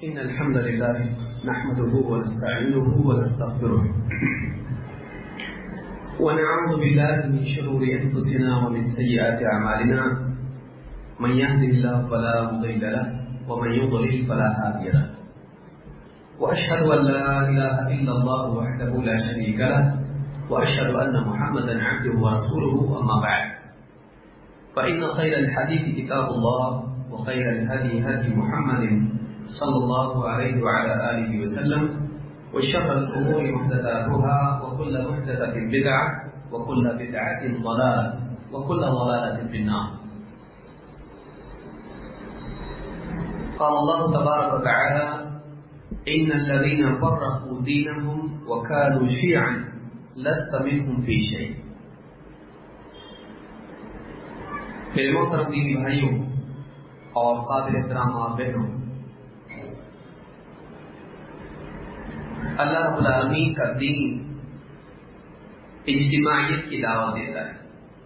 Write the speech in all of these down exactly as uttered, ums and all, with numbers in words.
إن الحمد لله نحمده ونستعينه ونستغفره ونعوذ بالله من شرور أنفسنا ومن سيئات أعمالنا من يهده الله فلا مضل له ومن يضلل فلا هادي له وأشهد أن لا إله إلا الله وحده لا شريك له وأشهد أن محمدا عبده ورسوله أما بعد فإن خير الحديث كتاب الله وخير الهدي هدي محمد صلى الله عليه وعلى آله وسلم وشر الأمور محدثاتها وكل محدثة بدعة وكل بدعة ضلالة وكل ضلالة في النار. قال الله تبارك وتعالى إن الذين فرقوا دينهم وكانوا شيعا لست منهم في شيء. میرے محترم دینی بھائیوں اور قابل احترام ماں بہنوں، اللہ رب العالمین کا دین اجتماعیت کی دعوت دیتا ہے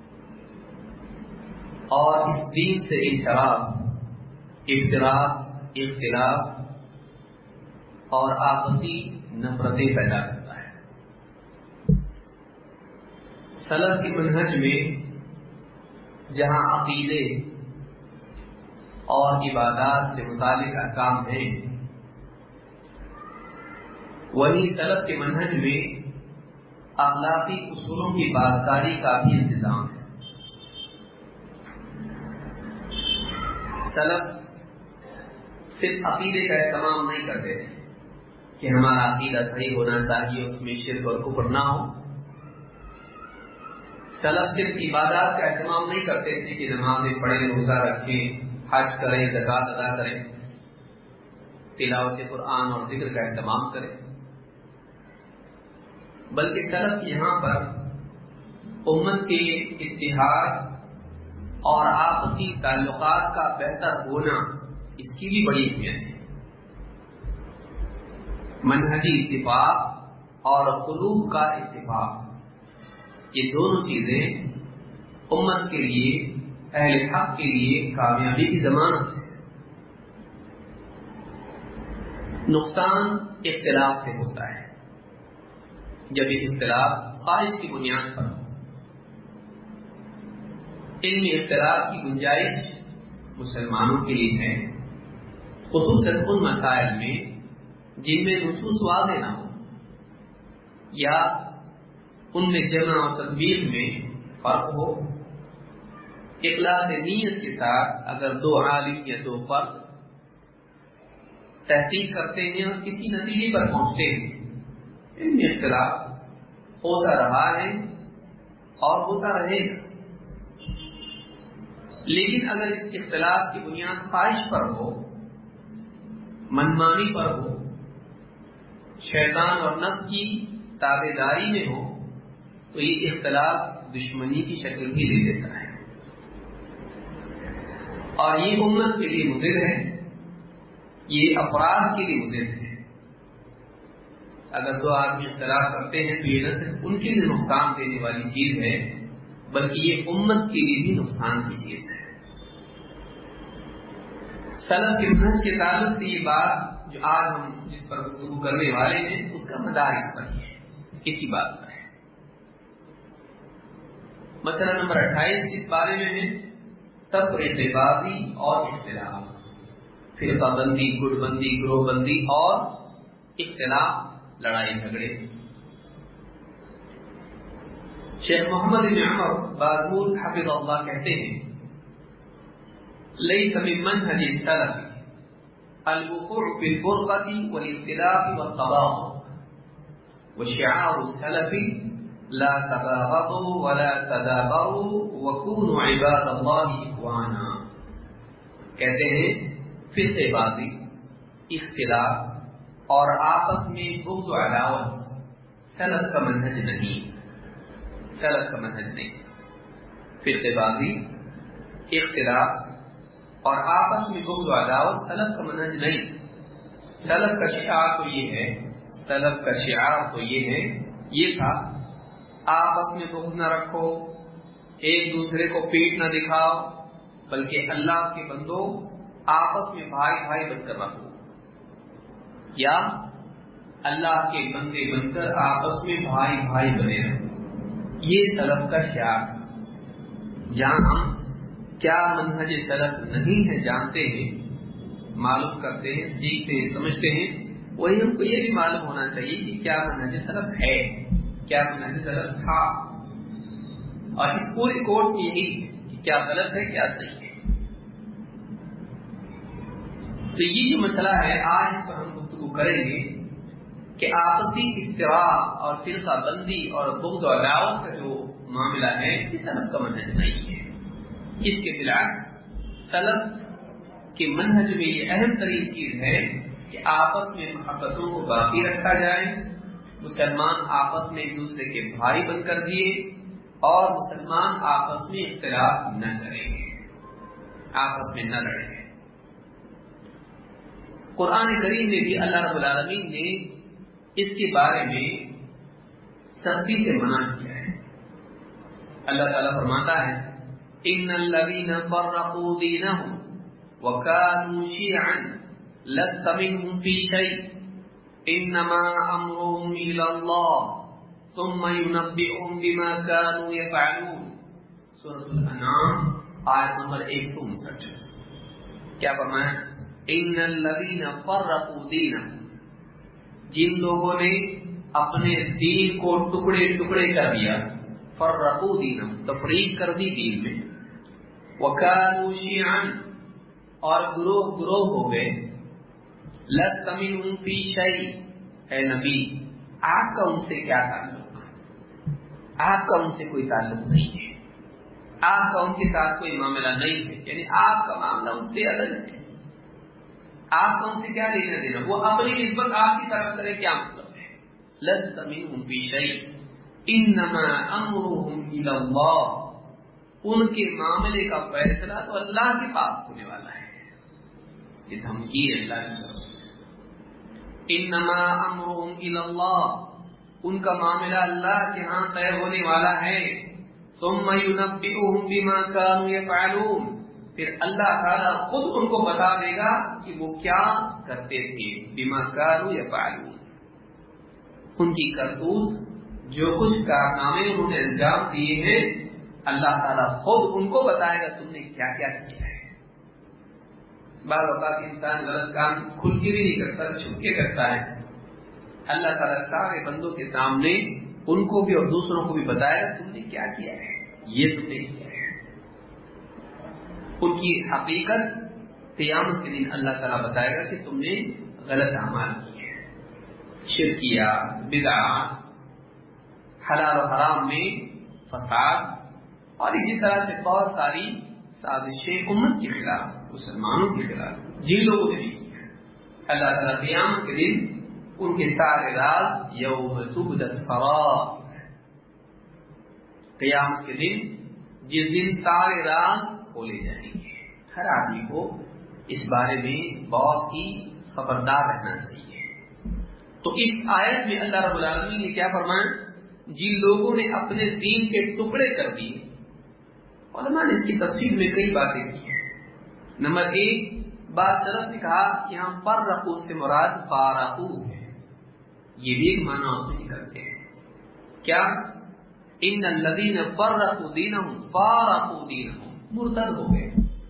اور اس دین سے انحراف، افتراق، اختلاف اور آپسی نفرتیں پیدا کرتا ہے. سلف کی منہج میں جہاں عقیدے اور عبادات سے متعلق احکام ہیں، وہی سلف کے منہج میں اخلاقی اصولوں کی پاسداری کا بھی انتظام ہے. سلف صرف عقیدے کا اہتمام نہیں کرتے تھے کہ ہمارا عقیدہ صحیح ہونا چاہیے، اس میں شرک اور کفر نہ ہو. سلف صرف عبادات کا اہتمام نہیں کرتے تھے کہ نمازیں پڑھیں، روزہ رکھیں، حج کریں، زکوٰۃ ادا کریں، تلاوت قرآن اور ذکر کا اہتمام کریں، بلکہ سلف یہاں پر امت کے اتحاد اور آپسی تعلقات کا بہتر ہونا، اس کی بھی بڑی اہمیت ہے. منہجی اتفاق اور قلوب کا اتفاق، یہ دونوں چیزیں امت کے لیے، اہل حق کے لیے کامیابی کی ضمانت ہے. نقصان اختلاف سے ہوتا ہے جب یہ اختلاف خواہش کی بنیاد پر ہو. علمی اختلاف کی گنجائش مسلمانوں کے لیے ہے، خصوصاً ان مسائل میں جن میں نصوص واضح نہ ہو یا ان میں جمع اور تطبیق میں فرق ہو. اخلاص نیت کے ساتھ اگر دو عالم یا دو فرد تحقیق کرتے ہیں اور کسی نتیجے پر پہنچتے ہیں، ان میں اختلاف ہوتا رہا ہے اور ہوتا رہے گا، لیکن اگر اس اختلاف کی بنیاد خواہش پر ہو، منمانی پر ہو، شیطان اور نفس کی تابع داری میں ہو، تو یہ اختلاف دشمنی کی شکل بھی لے لیتا ہے اور یہ امت کے لیے مضر ہے، یہ افراد کے لیے مضر ہے. اگر دو آدمی اختلاف کرتے ہیں تو یہ نہ صرف ان کے لیے نقصان دینے والی چیز ہے، بلکہ یہ امت کے لیے بھی نقصان کی چیز ہے. سلف کے منہج کے تعلق سے یہ بات جو آج ہم جس پر گفتگو کرنے والے ہیں، اس کا مدار اس پر ہی ہے، اسی بات پر ہے. مسئلہ نمبر اٹھائیس اس بارے میں ہے تفریق بازی اور اختلاف، فرقہ بندی، گٹ بندی، گروہ بندی اور اختلاف، لڑائی جھگڑے. شیخ محمد بن عمر بازمول حفظ اللہ کہتے ہیں، لیس من منہج السلف الوقوع في الفرقة والاختلاف والتباغض وشعار السلف لا تباغضوا ولا تدابروا وكونوا عباد الله اخوانا. کہتے ہیں فرقے بازی، اختلاف اور آپس میں بغض و عداوت سلف کا منہج نہیں، سلف کا منہج نہیں. فرقے بازی، اختلاف اور آپس میں بغض و عداوت سلف کا منہج نہیں. سلف کا شعار تو یہ ہے سلف کا شعار تو یہ ہے یہ تھا آپس میں بغض نہ رکھو، ایک دوسرے کو پیٹ نہ دکھاؤ، بلکہ اللہ کے بندو آپس میں بھائی بھائی بن کر رکھو. یا اللہ کے بندے بن کر آپس میں بھائی بھائی بنے رہو. یہ سلف کا شعار تھا. جہاں ہم کیا منہج سلف نہیں ہے جانتے ہیں، معلوم کرتے ہیں، سیکھتے ہیں، سمجھتے ہیں، وہی ہم کو یہ بھی معلوم ہونا چاہیے کہ کیا منہج سلف ہے، کیا منہج سلف تھا. اور اس پورے کورس میں یہی کہ کیا غلط ہے کیا صحیح ہے. تو یہ جو مسئلہ ہے آج اس پر ہم گفتگو کریں گے کہ آپسی اختلاف اور فرقہ بندی اور بغض و عداوت کا جو معاملہ ہے یہ سلف کا منہج نہیں ہے. اس کے برعکس سلف کے منہج میں یہ اہم ترین چیز ہے کہ آپس میں محبتوں کو باقی رکھا جائے، مسلمان آپس میں ایک دوسرے کے بھائی بن کر دیے اور مسلمان آپس میں اختلاف نہ کریں گے، آپس میں نہ لڑیں گے. قرآن کریم میں بھی اللہ رب العالمین نے اس کے بارے میں سختی سے منع کیا ہے. اللہ تعالیٰ فرماتا ہے ان الذین فرقوا دینہم وکانوا شیعا لست منهم فی شیء انما امرهم الی اللہ ثم ينبئهم بما كانوا يفعلون. سورۃ الانعام آیت نمبر ایک سو انسٹھ. کیا فرمایا؟ ان الذین فرقوا دینہم، جن لوگوں نے اپنے دین کو ٹکڑے ٹکڑے کر دیا، فرقوا دینہم تفریق کر دی دین میں، وکانوا شیعا اور گروہ گروہ ہو گئے، لست منہم فی شیء، اے نبی آپ کا ان سے کیا تعلق، آپ کا ان سے کوئی تعلق نہیں ہے، آپ کا ان کے ساتھ کوئی معاملہ نہیں ہے، یعنی آپ کا معاملہ ان سے الگ ہے، آپ کا ان سے کیا لینا دینا، وہ اپنی نسبت آپ کی طرف کرے کیا مطلب ہے. لست منہم فی شیء انما امرهم الی اللہ، ان کے معاملے کا فیصلہ تو اللہ کے پاس ہونے والا ہے. یہ دھمکی ہے اللہ کی طرف سے. انما امرهم الی اللہ، ان کا معاملہ اللہ کے ہاں طے ہونے والا ہے. ثم ينبئهم بما كانوا يفعلون، پھر اللہ تعالیٰ خود ان کو بتا دے گا کہ وہ کیا کرتے تھے. بما كانوا يفعلون، ان کی کرتوت جو کچھ کارنامے انہوں نے انجام دیے ہیں اللہ تعالیٰ خود ان کو بتائے گا تم نے کیا کیا کیا ہے. بعض اوقات انسان غلط کام کھل کے بھی نہیں کرتا، چھپ کے کرتا ہے. اللہ تعالیٰ سارے بندوں کے سامنے ان کو بھی اور دوسروں کو بھی بتائے گا تم نے کیا کیا ہے، یہ تم نے کیا ہے. ان کی حقیقت قیامت کے دن اللہ تعالیٰ بتائے گا کہ تم نے غلط اعمال کیے، شرکیات، بدعات، حلال و حرام میں فساد، اور اسی طرح سے بہت ساری سازشیں امت کے خلاف، مسلمانوں کے خلاف جن لوگوں نے بھی کیا. اللہ تعالیٰ قیامت کے دن ان کے سارے راز یوم تبلی السرائر، قیامت کے دن جس دن سارے راز کھولے جائیں گے. ہر آدمی کو اس بارے میں بہت ہی خبردار رہنا چاہیے. تو اس آیت میں اللہ رب العالمین نے کیا فرمایا؟ جن لوگوں نے اپنے دین کے ٹکڑے کر دیے. علماء نے اس کی تفسیر میں کئی باتیں کی ہیں. نمبر ایک، بعض سلف نے کہا یہاں فرقوا سے مراد فارقوا ہے، یہ بھی ایک معنی اس میں نکلتے ہیں. کیا؟ ان الذین فرقوا دینہم فارقوا دینہم، مرتد ہو گئے،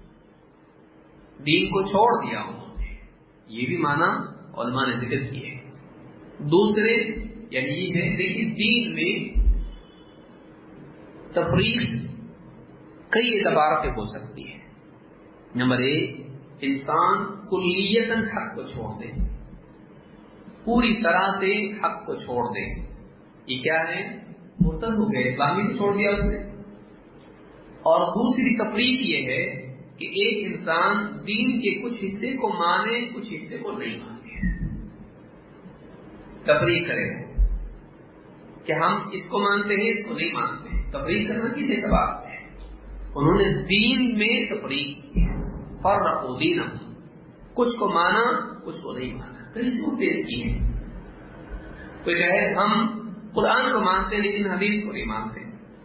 دین کو چھوڑ دیا انہوں نے، یہ بھی معنی علماء نے ذکر کیے. دوسرے یعنی یہ ہے کہ دین میں تفریق کئی اعتبار سے ہو سکتی ہے. نمبر ایک، انسان کلیتاً حق کو چھوڑ دے، پوری طرح سے حق کو چھوڑ دے، یہ کیا ہے؟ مرتد ہو گیا، اسلامی کو چھوڑ دیا اس نے. اور دوسری تفریق یہ ہے کہ ایک انسان دین کے کچھ حصے کو مانے، کچھ حصے کو نہیں مانے، تفریق کرے کہ ہم اس کو مانتے ہیں، اس کو نہیں مانتے. تفریق کرنا کس اعتبار سے ہے؟ انہوں نے دین میں تفریق کی ہے. فرقوا دینہم، کچھ کو مانا کچھ کو نہیں مانا. کئی صورتیں اس کی ہیں. کوئی کہے ہم قرآن کو مانتے لیکن حدیث کو نہیں مانتے.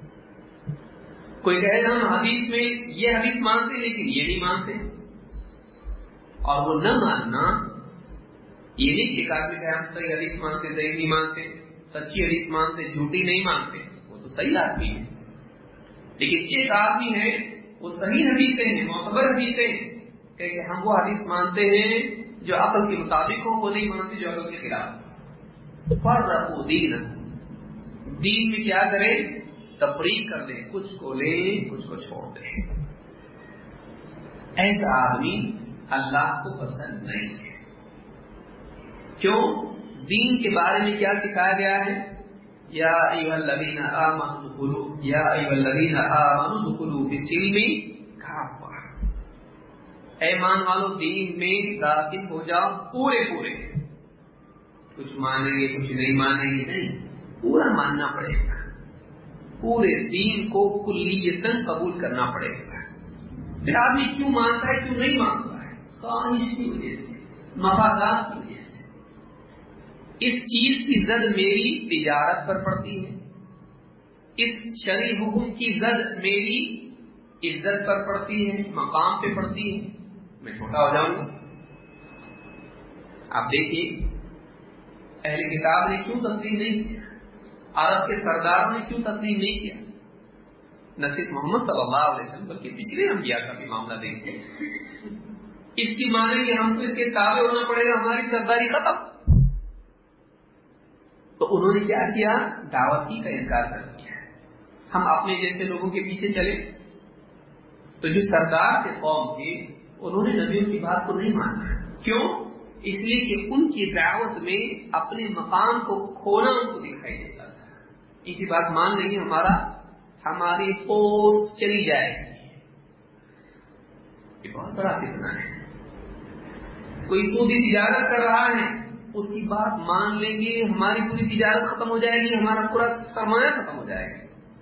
کوئی کہے ہم حدیث میں یہ حدیث مانتے لیکن یہ نہیں مانتے. اور وہ نہ ماننا یہ نہیں کہ ایک آدمی کہ ہم صحیح حدیث مانتے صحیح نہیں مانتے، سچی حدیث مانتے جھوٹی نہیں مانتے، وہ تو صحیح آدمی ہے. لیکن ایک آدمی ہے وہ صحیح حدیثیں ہیں، معتبر حدیثیں ہیں، کہ ہم وہ حدیث مانتے ہیں جو عقل کے مطابق ہو، وہ نہیں مانتے جو عقل کے خلاف. فرقوا دینکم، دین میں کیا کریں؟ تفریق کر دیں، کچھ کو لیں کچھ کو چھوڑ دیں. ایسا آدمی اللہ کو پسند نہیں ہے. کیوں؟ دین کے بارے میں کیا سکھایا گیا ہے؟ یا ایھا الذین آمنوا ادخلوا یا ایھا الذین آمنوا ادخلوا فی السلم کافۃ، اے ایمان والو دین میں داخل ہو جاؤ پورے پورے. کچھ مانیں گے کچھ نہیں مانیں گے، نہیں، پورا ماننا پڑے گا، پورے دین کو کلیتاً قبول کرنا پڑے گا. پھر آدمی کیوں مانتا ہے کیوں نہیں مانتا ہے؟ خواہش کی وجہ سے، مفادات کی وجہ سے. اس چیز کی زد میری تجارت پر پڑتی ہے، اس شرعی حکم کی زد میری عزت پر پڑتی ہے، مقام پہ پڑتی ہے، میں چھوٹا ہو جاؤں گا. آپ دیکھیے اہل کتاب نے کیوں تسلیم نہیں کیا، عرب کے سرداروں نے کیوں تسلیم نہیں کیا؟ نہ صرف محمد صلی اللہ علیہ وسلم بلکہ پچھلے انبیاء کا بھی معاملہ دیکھتے ہیں. اس کی معنی کہ ہم کو اس کے تابع ہونا پڑے گا، ہماری سرداری ختم. تو انہوں نے کیا کیا؟ دعوت ہی کا انکار کر دیا. ہم اپنے جیسے لوگوں کے پیچھے چلے. تو جو سردار کے قوم تھے انہوں نے نبیوں کی بات کو نہیں مانا. کیوں؟ اس لیے کہ ان کی دعوت میں اپنے مقام کو کھونا ان کو دکھائی دیتا تھا. ان کی بات مان لیں گے ہمارا ہماری پوسٹ چلی جائے گی. یہ بہت بڑا فتنہ ہے. کوئی سودی تجارت کر رہا ہے، اس کی بات مان لیں گے ہماری پوری تجارت ختم ہو جائے گی، ہمارا پورا سرمایہ ختم ہو جائے گا.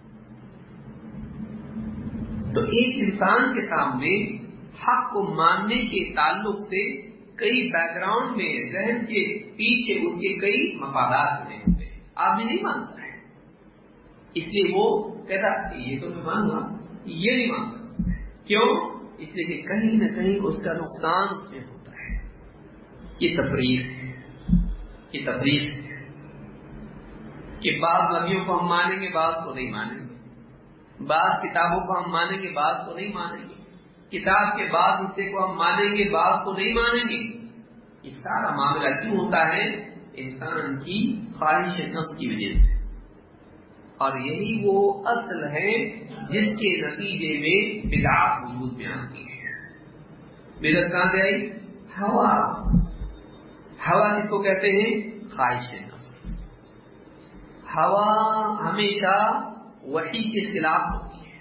تو ایک انسان کے سامنے حق کو ماننے کے تعلق سے کئی بیک گراؤنڈ میں ذہن کے پیچھے اس کے کئی مفادات ہوتے ہیں. آدمی نہیں مانتا ہے، اس لیے وہ کہتا یہ تو میں مانوں گا، یہ نہیں مانتا. کیوں؟ اس لیے کہ کہیں نہ کہیں اس کا نقصان اس میں ہوتا ہے. یہ تفریق ہے، یہ تفریق ہے کہ بعض نبیوں کو ہم مانیں گے بعض کو نہیں مانیں گے، بعض کتابوں کو ہم مانیں گے بعض کو نہیں مانیں گے، کتاب کے بعض حصے کو ہم مانیں گے بعض کو نہیں مانیں گے. یہ سارا معاملہ کیوں ہوتا ہے؟ انسان کی خواہش نفس کی وجہ سے. اور یہی وہ اصل ہے جس کے نتیجے میں بدعات وجود میں آتی ہے. بدعت کہاں سے آئی؟ ہوا. ہوا کس کو کہتے ہیں؟ خواہش نفس. ہوا ہمیشہ وحی کے خلاف ہوتی ہے.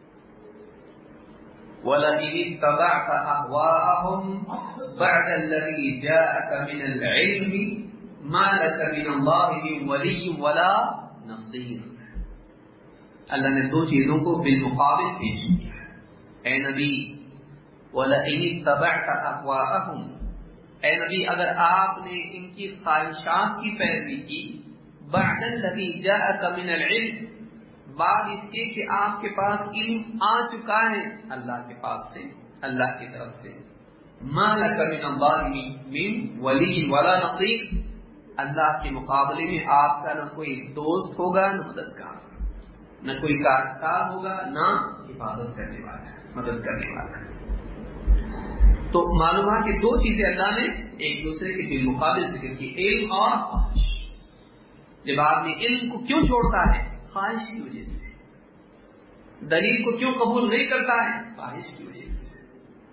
وَلَئِنِ اتَّبَعْتَ أَهْوَاءَهُمْ بَعْدَ الَّذِي جَاءَكَ مِنَ الْعِلْمِ مَا لَكَ مِنَ اللَّهِ مِنْ وَلِيٍّ وَلَا نَصِيرٍ. اللہ نے دو چیزوں کو بالمقابل پیش کیا. اے نبی وَلَئِنِ اتَّبَعْتَ أَهْوَاءَهُمْ، اے نبی اگر آپ نے ان کی خواہشات کی پیروی کی، بعد الذی جاءک من العلم، بعد اس کے کہ آپ کے پاس علم آ چکا ہے اللہ کے پاس سے، اللہ کی طرف سے، ما لک من اللہ من ولی ولا نصیر، اللہ کے مقابلے میں آپ کا نہ کوئی دوست ہوگا نہ مددگار، نہ کوئی کارساز ہوگا نہ حفاظت کرنے والا، مدد کرنے والا. تو معلوم ہے کہ دو چیزیں اللہ نے ایک دوسرے کے بالمقابل ذکر کی، علم اور خواہش. جب آدمی علم کو کیوں چھوڑتا ہے؟ خواہش کی وجہ سے. دلیل کو کیوں قبول نہیں کرتا ہے؟ خواہش کی وجہ سے.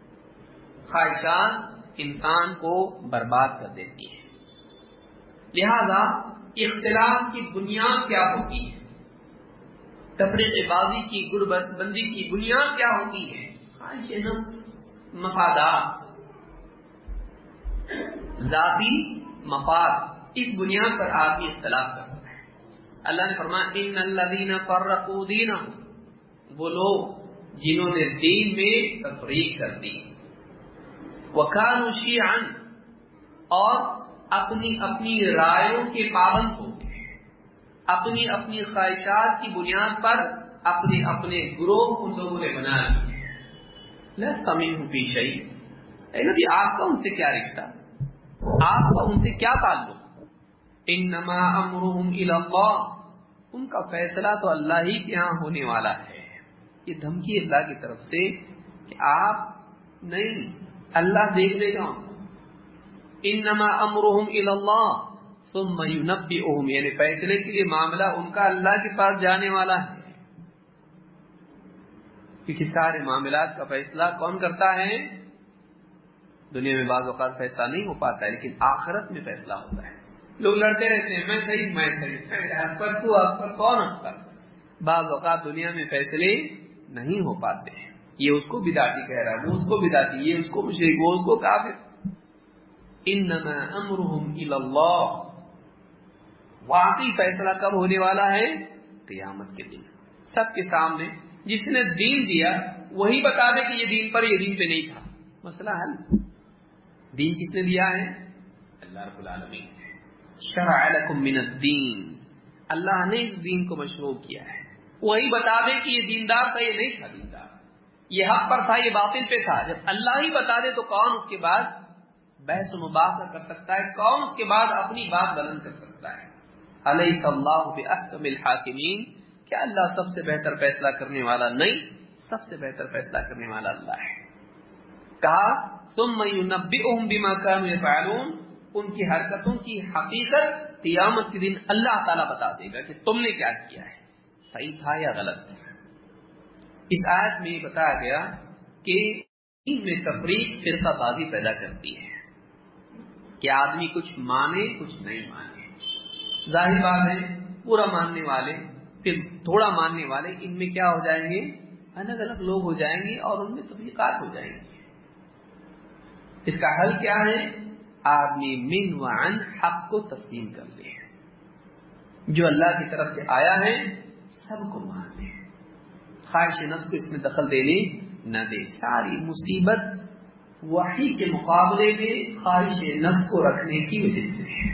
خواہشات انسان کو برباد کر دیتی ہے. لہذا اختلاف کی بنیاد کیا ہوتی ہے؟ تفریق بازی کی، غربت بندی کی بنیاد کیا ہوتی ہے؟ خواہش نفس، مفادات، ذاتی مفاد. اس بنیاد پر آدمی اختلاف کرتا ہے. اللہ نے فرمایا ان الذین فرقوا دینہم، وہ لوگ جنہوں نے دین میں تفریق کر دی، وکانوا شیعا، اور اپنی اپنی رائےوں کے پابند ہو گئے، اپنی اپنی خواہشات کی بنیاد پر اپنے اپنے گروہ ان لوگوں نے بنا لیے. لست منہم فی شیء، اے نبی آپ کا ان سے کیا رشتہ؟ آپ کا ان سے کیا تعلق؟ انما امرهم الی اللہ، ان کا فیصلہ تو اللہ ہی کے ہاں ہونے والا ہے۔ یہ دھمکی اللہ کی طرف سے کہ آپ نہیں، اللہ دیکھ لے گا۔ انما امرهم الی اللہ ثم ينبئهم، یعنی فیصلے کے لیے معاملہ ان کا اللہ کے پاس جانے والا ہے، کیونکہ سارے معاملات کا فیصلہ کون کرتا ہے؟ دنیا میں بعض اوقات فیصلہ نہیں ہو پاتا ہے، لیکن آخرت میں فیصلہ ہوتا ہے۔ لوگ لڑتے رہتے ہیں، میں صحیح میں صحیح، حق پر تو حق پر کون حق پر؟ بعض اوقات دنیا میں فیصلے نہیں ہو پاتے ہیں، یہ اس کو بدعتی کہہ رہا ہے، وہ اس کو بدعتی، یہ اس کو مشرک، وہ اس کو کافر۔ انما امرهم الی اللہ، واقعی فیصلہ کب ہونے والا ہے؟ قیامت کے دن، سب کے سامنے۔ جس نے دین دیا وہی بتا دے کہ یہ دین پر، یہ دین پہ نہیں تھا، مسئلہ حل۔ دین کس نے دیا ہے؟ اللہ رب العالمین۔ شرع لکم من الدین، اللہ نے اس دین کو مشروع کیا ہے، وہی بتا دے کہ یہ دیندار تھا، یہ نہیں تھا دیندار، یہ حق پر تھا، یہ باطل پہ تھا۔ جب اللہ ہی بتا دے تو کون اس کے بعد بحث و مباحثہ کر سکتا ہے؟ کون اس کے بعد اپنی بات بلند کر سکتا ہے؟ الیس اللہ باحکم الحاکمین، کیا اللہ سب سے بہتر فیصلہ کرنے والا نہیں؟ سب سے بہتر فیصلہ کرنے والا اللہ ہے۔ کہا ثم ينبئهم بما كانوا يفعلون، ان کی حرکتوں کی حقیقت قیامت کے دن اللہ تعالیٰ بتا دے گا کہ تم نے کیا کیا ہے، صحیح تھا یا غلط تھا۔ اس آیت میں یہ بتایا گیا کہ ان میں تفریق فرقہ بازی پیدا کرتی ہے کہ آدمی کچھ مانے کچھ نہیں مانے۔ ظاہر بات ہے پورا ماننے والے پھر تھوڑا ماننے والے، ان میں کیا ہو جائیں گے؟ الگ الگ لوگ ہو جائیں گے اور ان میں تفریقات ہو جائیں گی۔ اس کا حل کیا ہے؟ آدمی من وعن حق کو تسلیم کر لے، جو اللہ کی طرف سے آیا ہے سب کو مان لے، خواہش نفس کو اس میں دخل دینے نہ دے۔ ساری مصیبت وحی کے مقابلے میں خواہش نفس کو رکھنے کی وجہ سے ہے۔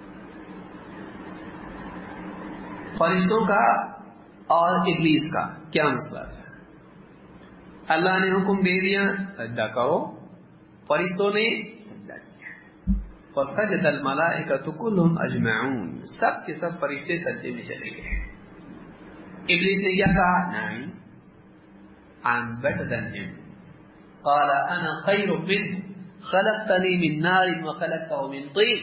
فرشتوں کا اور ابلیس کا کیا مسئلہ تھا؟ اللہ نے حکم دے دیا سجدہ کرو، فرشتوں نے سجدہ کیا، فسجد الملائکۃ کلھم اجمعون، سب کے سب فرشتے سجدے میں چلے گئے۔ ابلیس نے کیا کہا؟ نہیں، I'm better than him، قال انا خیر منہ خلقتنی من نار وخلقته من طین،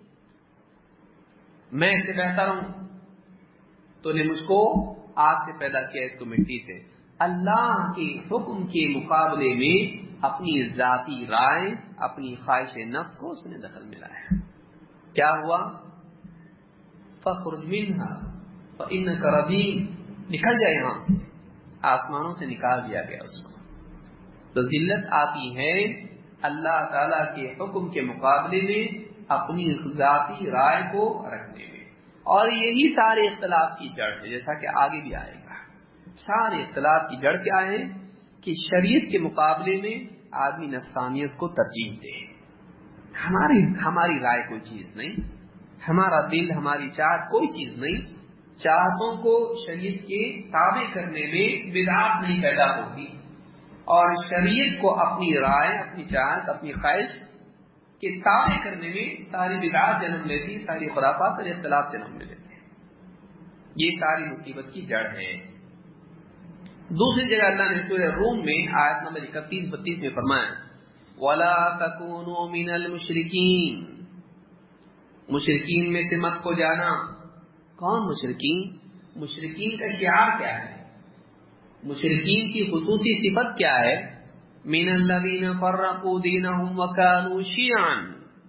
میں اس سے بہتر ہوں، تو نے مجھ کو آگ سے پیدا کیا، اس کو مٹی سے۔ اللہ کے حکم کے مقابلے میں اپنی ذاتی رائے، اپنی خواہش نفس کو اس نے دخل ملایا۔ کیا ہوا؟ فَخْرُجْ مِنْهَا فَإِنَّكَ رَجِيمٌ، نکل جائے یہاں سے، آسمانوں سے نکال دیا گیا اس کو۔ تو ذلت آتی ہے اللہ تعالی کے حکم کے مقابلے میں اپنی ذاتی رائے کو رکھنے میں، اور یہی سارے اختلاف کی جڑ ہے، جیسا کہ آگے بھی آئے گا۔ سارے اختلاف کی جڑ کیا ہے؟ کہ شریعت کے مقابلے میں آدمی نفسانیت کو ترجیح دے۔ ہماری ہماری رائے کوئی چیز نہیں، ہمارا دل، ہماری چاہت کوئی چیز نہیں۔ چاہتوں کو شریعت کے تابع کرنے میں بدعت نہیں پیدا ہوتی، اور شریعت کو اپنی رائے، اپنی چاہت، اپنی خواہش کے تابع کرنے میں ساری بدعات جنم لیتی، ساری خرافات اور اختلاف جنم لے لیتے ہیں۔ یہ ساری مصیبت کی جڑ ہے۔ دوسری جگہ اللہ نے سورہ روم میں آیت نمبر اکتیس بتیس میں فرمایا وَلَا تَكُونُوا مِنَ الْمُشْرِكِينَ، مشرکین میں سے مت ہو جانا۔ کون مشرکین؟ مشرکین کا شعار کیا ہے؟ مشرکین کی خصوصی صفت کیا ہے؟ مِنَ الَّذِينَ فَرَّقُوا دِينَهُمْ وَكَانُوا شِيَعًا،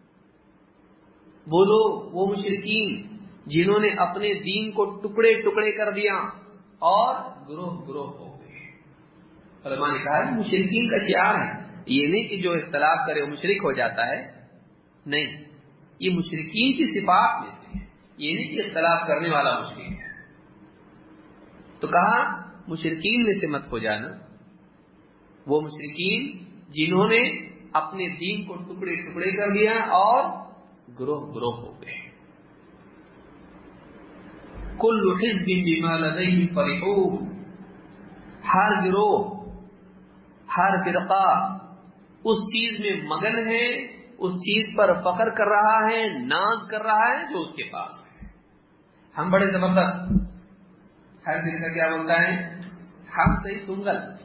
وہ لوگ، وہ مشرکین جنہوں نے اپنے دین کو ٹکڑے ٹکڑے کر دیا اور گروہ گروہ ہو گئے۔ علماء نے کہا مشرکین کا شعار ہے، یہ نہیں کہ جو اختلاف کرے وہ مشرک ہو جاتا ہے، نہیں، یہ مشرکین کی صفات میں سے ہے، یہ نہیں کہ اختلاف کرنے والا مشرک ہے۔ تو کہا مشرکین میں سے مت ہو جانا، وہ مشرکین جنہوں نے اپنے دین کو ٹکڑے ٹکڑے کر دیا اور گروہ گروہ ہو گئے۔ کل حزب بما لدیہم فرحون، ہر گروہ، ہر فرقہ اس چیز میں مگن ہے اس چیز پر فخر کر رہا ہے، ناز کر رہا ہے جو اس کے پاس ہے۔ ہم بڑے زبردست، ہر دن کا کیا بولتا ہے، ہم صحیح تم غلط،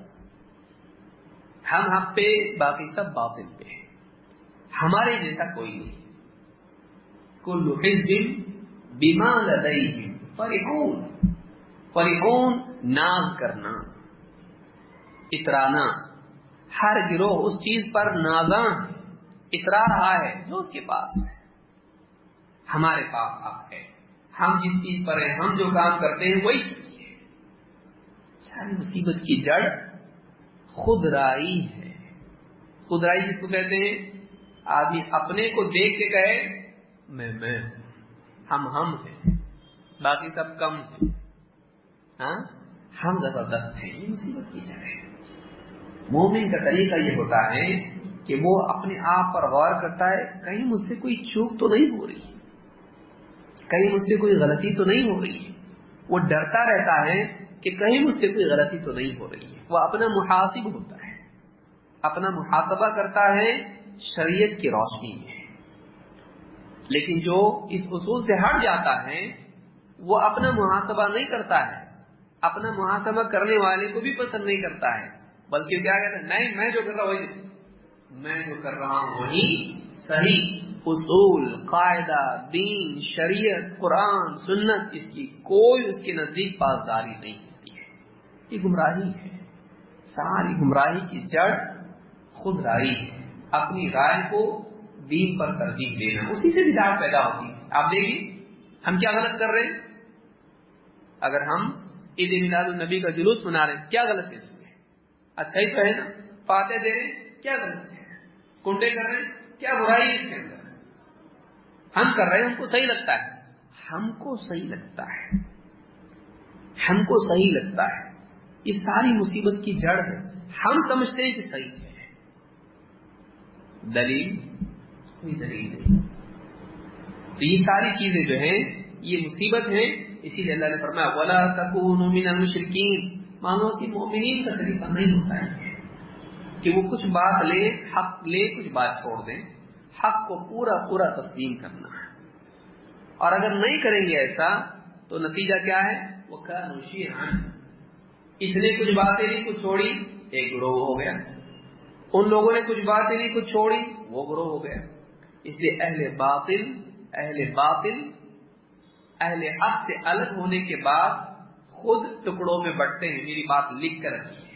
ہم حق پہ باقی سب باطل پہ، ہمارے جیسا کوئی نہیں۔ کل حزب بما لدیہم فرحون، فرحون ناز کرنا، اترانا، ہر گروہ اس چیز پر نازاں ہے، اترا رہا ہے جو اس کے پاس ہے۔ ہمارے پاس حق ہے، ہم جس چیز پر ہیں، ہم جو کام کرتے ہیں وہی صحیح ہے۔ ساری مصیبت کی جڑ خود رائی ہے۔ خود رائی جس کو کہتے ہیں، آدمی اپنے کو دیکھ کے کہے میں میں ہم ہم ہیں، باقی سب کم ہیں، ہاں ہم زبردست ہیں، یہ مصیبت کی جڑ ہے۔ مومن کا طریقہ یہ ہوتا ہے کہ وہ اپنے آپ پر غور کرتا ہے، کہیں مجھ سے کوئی چوک تو نہیں ہو رہی، کہیں مجھ سے کوئی غلطی تو نہیں ہو رہی ہے۔ وہ ڈرتا رہتا ہے کہ کہیں مجھ سے کوئی غلطی تو نہیں ہو رہی ہے۔ وہ اپنا محاسب ہوتا ہے، اپنا محاسبہ کرتا ہے شریعت کی روشنی میں۔ لیکن جو اس اصول سے ہٹ جاتا ہے وہ اپنا محاسبہ نہیں کرتا ہے، اپنا محاسبہ کرنے والے کو بھی پسند نہیں کرتا ہے، بلکہ کیا کہتا ہے، نہیں میں جو کر رہا ہوں وہی میں جو کر رہا ہوں وہی صحیح۔ اصول، قاعدہ، دین، شریعت، قرآن، سنت، اس کی کوئی اس کے نزدیک پاسداری نہیں ہوتی ہے۔ یہ گمراہی ہے، ساری گمراہی کی جڑ خود رائی ہے، اپنی رائے کو دین پر ترجیح دینا، اسی سے بدعت پیدا ہوتی ہے۔ آپ دیکھیے ہم کیا غلط کر رہے ہیں، اگر ہم عید میلاد النبی کا جلوس منا رہے ہیں، کیا غلط ہے اس میں؟ اچھا ہی تو ہے نا۔ فاتح دے رہے ہیں، کیا غلط ہے؟ کنڈے کر رہے ہیں، کیا برائی ہے اس کے اندر؟ ہم کر رہے ہیں، ہم کو صحیح لگتا ہے، ہم کو صحیح لگتا ہے، ہم کو صحیح لگتا ہے۔ یہ ساری مصیبت کی جڑ ہے، ہم سمجھتے ہیں کہ صحیح ہے، دلیل کوئی دلیل نہیں۔ تو یہ ساری چیزیں جو ہیں یہ مصیبت ہیں، اسی لیے اللہ نے فرمایا وَلَا تَكُونُوا مِنَ الْمُشْرِكِينَ۔ مانو کہ مومنین کا طریقہ نہیں ہوتا ہے کہ وہ کچھ بات لے، حق لے، کچھ بات چھوڑ دیں، حق کو پورا پورا تسلیم کرنا ہے۔ اور اگر نہیں کریں گے ایسا تو نتیجہ کیا ہے، وَكَانُوا شِيَعًا، اس نے کچھ باتیں لی کچھ چھوڑی، ایک گروہ ہو گیا، ان لوگوں نے کچھ باتیں لی کچھ چھوڑی، وہ گروہ ہو گیا۔ اس لیے اہل باطل اہل باطل اہل حق سے الگ ہونے کے بعد خود ٹکڑوں میں بٹتے ہیں۔ میری بات لکھ کر رکھیے،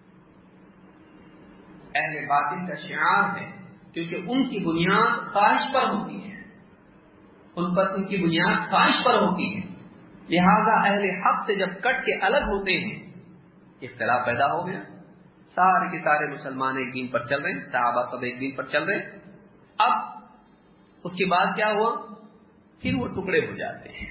اہل باطل کا شعار ہے، کیونکہ ان کی بنیاد خواہش پر ہوتی ہے، ان پر ان کی بنیاد خواہش پر ہوتی ہے، لہذا اہل حق سے جب کٹ کے الگ ہوتے ہیں اختلاف پیدا ہو گیا۔ سارے کے سارے مسلمان ایک دین پر چل رہے ہیں، صحابہ سب ایک دین پر چل رہے ہیں، اب اس کے بعد کیا ہوا، پھر وہ ٹکڑے ہو جاتے ہیں۔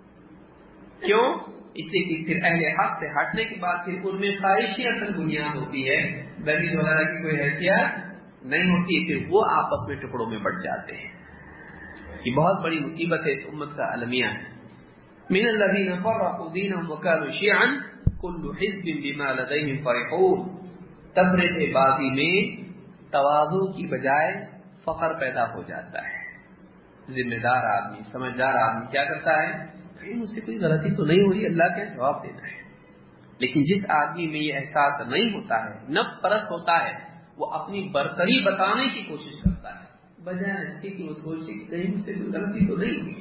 کیوں؟ اس لیے کہ پھر اہل حق سے ہٹنے کے بعد پھر ان میں خواہشی اصل بنیاد ہوتی ہے، دلیل وغیرہ کی کوئی حیثیت نہیں ہوتی، پھر وہ آپس میں ٹکڑوں میں بٹ جاتے ہیں۔ یہ بہت بڑی مصیبت ہے، اس امت کا المیہ ہے۔ من الذین فرقوا دینهم وکانوا شیعا کل حزب بما لدیہم فرحون۔ تفرقے بازی میں تواضع کی بجائے فخر پیدا ہو جاتا ہے۔ ذمہ دار آدمی، سمجھدار آدمی کیا کرتا ہے، کہیں مجھ سے کوئی غلطی تو نہیں ہوئی، اللہ کا جواب دینا ہے۔ لیکن جس آدمی میں یہ احساس نہیں ہوتا ہے، نفس پرست ہوتا ہے، وہ اپنی برتری بتانے کی کوشش کرتا ہے بجائے اس کے کہ وہ سوچے کہ کہیں مجھ سے کوئی غلطی تو نہیں ہوئی۔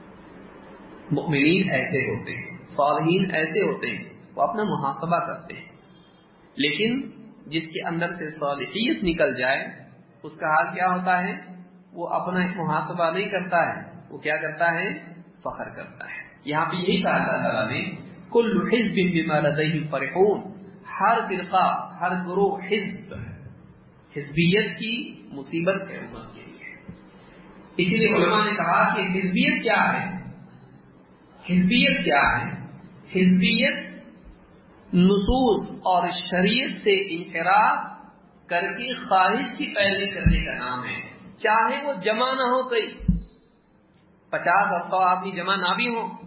مؤمنین ایسے ہوتے ہیں، صالحین ایسے ہوتے ہیں، وہ اپنا محاسبہ کرتے ہیں۔ لیکن جس کے اندر سے صالحیت نکل جائے اس کا حال کیا ہوتا ہے، وہ اپنا محاسبہ نہیں کرتا ہے، وہ کیا کرتا ہے، فخر کرتا ہے۔ یہاں پہ یہی کہا اللہ تعالیٰ نے کل حزب بما لدیہم فرحون، ہر فرقہ ہر گروہ حزب، حزبیت کی مصیبت ہے امت کے لیے۔ اسی لیے علماء نے کہا کہ حزبیت کیا ہے، حزبیت کیا ہے، حزبیت نصوص اور شریعت سے انحراف کر کے خواہش کی پیروی کرنے کا نام ہے، چاہے وہ جمع نہ ہو، کئی پچاس اور سو آدمی جمع نہ بھی ہوں،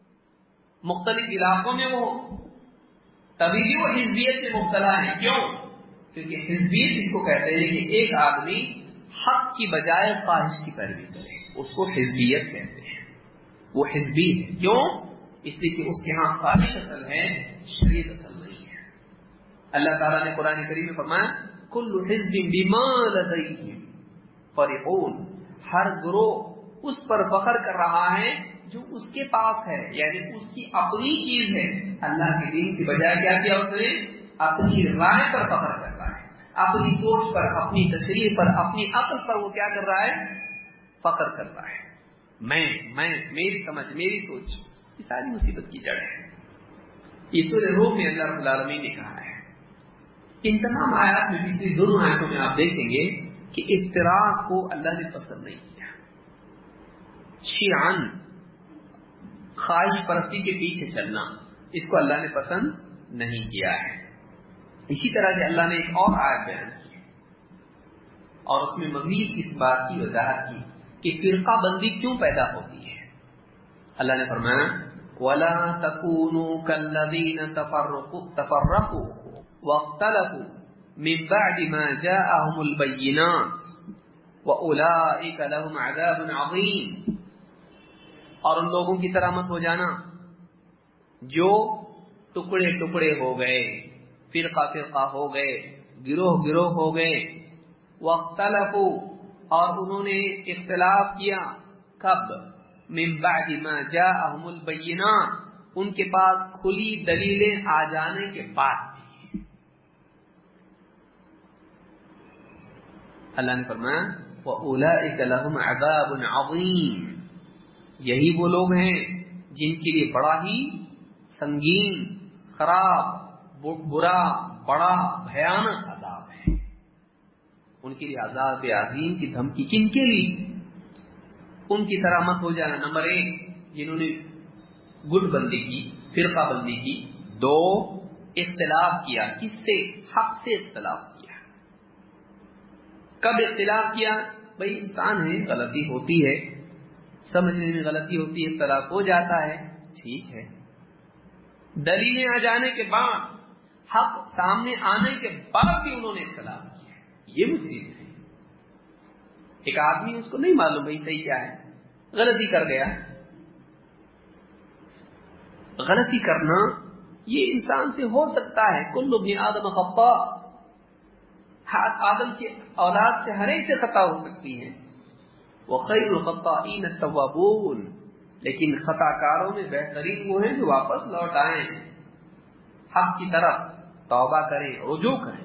مختلف علاقوں میں وہ تبھی بھی وہ حزبیت میں مبتلا ہے۔ کیوں؟ کیونکہ حزبیت اس کو کہتے ہیں کہ ایک آدمی حق کی بجائے خواہش کی پیروی کرے اس کو حزبیت کہتے ہیں. وہ حزبی ہے. کیوں؟ اس لیے کہ اس کے ہاں خواہش اصل ہے، شریعت اصل نہیں ہے. اللہ تعالیٰ نے قرآن کریم میں فرمایا کل حزب بما لدیہم فرحون، ہر گروہ اس پر فخر کر رہا ہے جو اس کے پاس ہے، یعنی اس کی اپنی چیز ہے. اللہ کے دین کی بجائے کیا کیا اس نے؟ اپنی رائے پر فخر کر رہا ہے، اپنی سوچ پر، اپنی تشریح پر، اپنی عقل پر وہ کیا کر رہا ہے؟ فخر کر رہا ہے. میں میں میری سمجھ، میری سوچ، یہ ساری مصیبت کی جڑ ہے. یہ سورہ روم میں اللہ رب العالمین نے کہا ہے. ان تمام آیات میں پچھلی دونوں آیتوں میں آپ دیکھیں گے کہ افتراق کو اللہ نے پسند نہیں کیا. شیعان خواہش پرستی کے پیچھے چلنا، اس کو اللہ نے پسند نہیں کیا ہے. اسی طرح سے اللہ نے ایک اور آیت بیان کی اور اس میں مزید اس بات کی وضاحت کی کہ فرقہ بندی کیوں پیدا ہوتی ہے. اللہ نے فرمایا وَلَا تَكُونُوا كَالَّذِينَ تَفَرَّقُوا وَاخْتَلَفُوا مِنْ بَعْدِ مَا جَاءَهُمُ الْبَيِّنَاتُ وَأُولَئِكَ لَهُمْ عَذَابٌ عَظِيمٌ. اور ان لوگوں کی طرح مت ہو جانا جو ٹکڑے ٹکڑے ہو گئے، فرقہ فرقہ ہو گئے، گروہ گروہ ہو گئے. وَاخْتَلَفُوا اور انہوں نے اختلاف کیا. کب؟ من بعد ما جاءهم البینات، ان کے پاس کھلی دلیلیں آ جانے کے بعد. اللہ نے فرمایا وَأُولَئِكَ لَهُمْ عَذَابٌ عَظِيمٌ، یہی وہ لوگ ہیں جن کے لیے بڑا ہی سنگین، خراب، برا، بڑا بھیانک عذاب ہے. ان کے لیے عذاب عظیم کی دھمکی کن کے لیے؟ ان کی طرح مت ہو جانا. نمبر ایک، جنہوں نے گٹ بندی کی، فرقہ بندی کی. دو، اختلاف کیا. کس سے؟ حق سے اختلاف کیا. کب اختلاف کیا؟ بھئی انسان ہے، غلطی ہوتی ہے، سمجھنے میں غلطی ہوتی ہے، اختلاف ہو جاتا ہے، ٹھیک ہے. دلیلیں آ جانے کے بعد، حق سامنے آنے کے بعد بھی انہوں نے اختلاف کیا. یہ مجرم ہے. ایک آدمی اس کو نہیں معلوم بھائی صحیح کیا ہے، غلطی کر گیا. غلطی کرنا یہ انسان سے ہو سکتا ہے. کل ابن آدم خطاء، آدم کی اولاد سے ہر ایک سے خطا ہو سکتی ہے. وخیر الخطائین التوابون، لیکن خطا کاروں میں بہترین وہ ہیں جو واپس لوٹ آئیں، حق کی طرف توبہ کریں، رجوع کریں.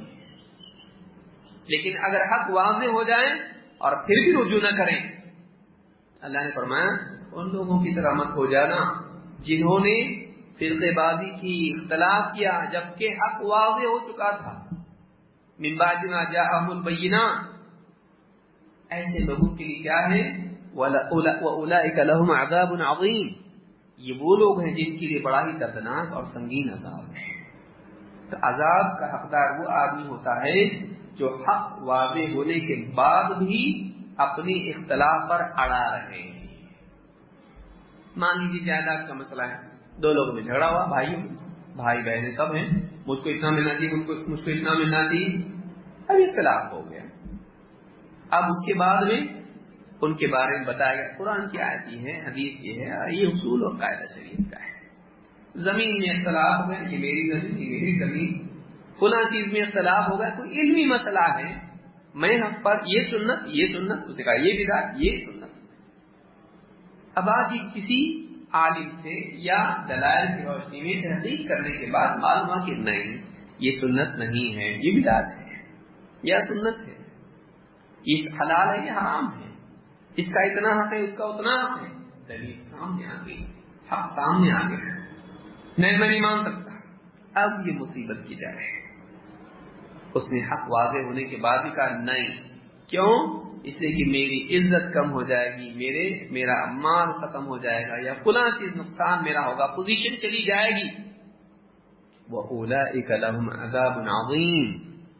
لیکن اگر حق واضح ہو جائے اور پھر بھی رجوع نہ کریں، اللہ نے فرمایا ان لوگوں کی طرح مت ہو جانا جنہوں نے فرقے بازی کی، اختلاف کیا جبکہ حق واضح ہو چکا تھا. من بعد ما جاءهم البینات، ایسے لوگوں کے لیے کیا ہے؟ وَأُولَئِكَ لَهُمْ عَذَابٌ عَظِيمٌ، یہ وہ لوگ ہیں جن کے لیے بڑا ہی دردناک اور سنگین عذاب ہے. تو عذاب کا حقدار وہ آدمی ہوتا ہے جو حق واضح ہونے کے بعد بھی اپنی اختلاف پر اڑا رہے ہیں. مان لیجیے جائیداد کا مسئلہ ہے، دو لوگوں میں جھگڑا ہوا، بھائیوں بھائی بہنیں سب ہیں، مجھ کو اتنا ملنا چاہیے، مجھ کو مجھ کو اتنا ملنا چاہیے. اب اختلاف ہو گیا. اب اس کے بعد میں ان کے بارے میں بتایا گیا، قرآن کی آیت یہ ہے، حدیث یہ ہے، یہ اصول اور قاعدہ شریعت کا ہے. زمین میں اختلاف ہو گیا، یہ میری زمین، یہ میری زمین. فلاں چیز میں اختلاف ہوگا، کوئی علمی مسئلہ ہے، میں حق پر، یہ سنت یہ سنت، اس نے کہا یہ بدعت یہ سنت. اب آج کسی عالم سے یا دلائل کی روشنی میں تحقیق کرنے کے بعد معلوم ہوا کہ نہیں یہ سنت نہیں ہے، یہ بدعت ہے یا سنت ہے، یہ حلال ہے یہ حرام ہے، اس کا اتنا حق ہے اس کا اتنا حق ہے. دلیل سامنے آ گئی، حق سامنے آ گیا، نہیں میں نہیں مان سکتا. اب یہ مصیبت کی جائے. اس نے حق واضح ہونے کے بعد بھی کہا نہیں. کیوں؟ اس لیے کہ میری عزت کم ہو جائے گی، میرے میرا مال ختم ہو جائے گا، یا فلاں چیز نقصان میرا ہوگا، پوزیشن چلی جائے گی. وَأُولَئِكَ لَهُمْ عَذَابٌ عَظِيمٌ،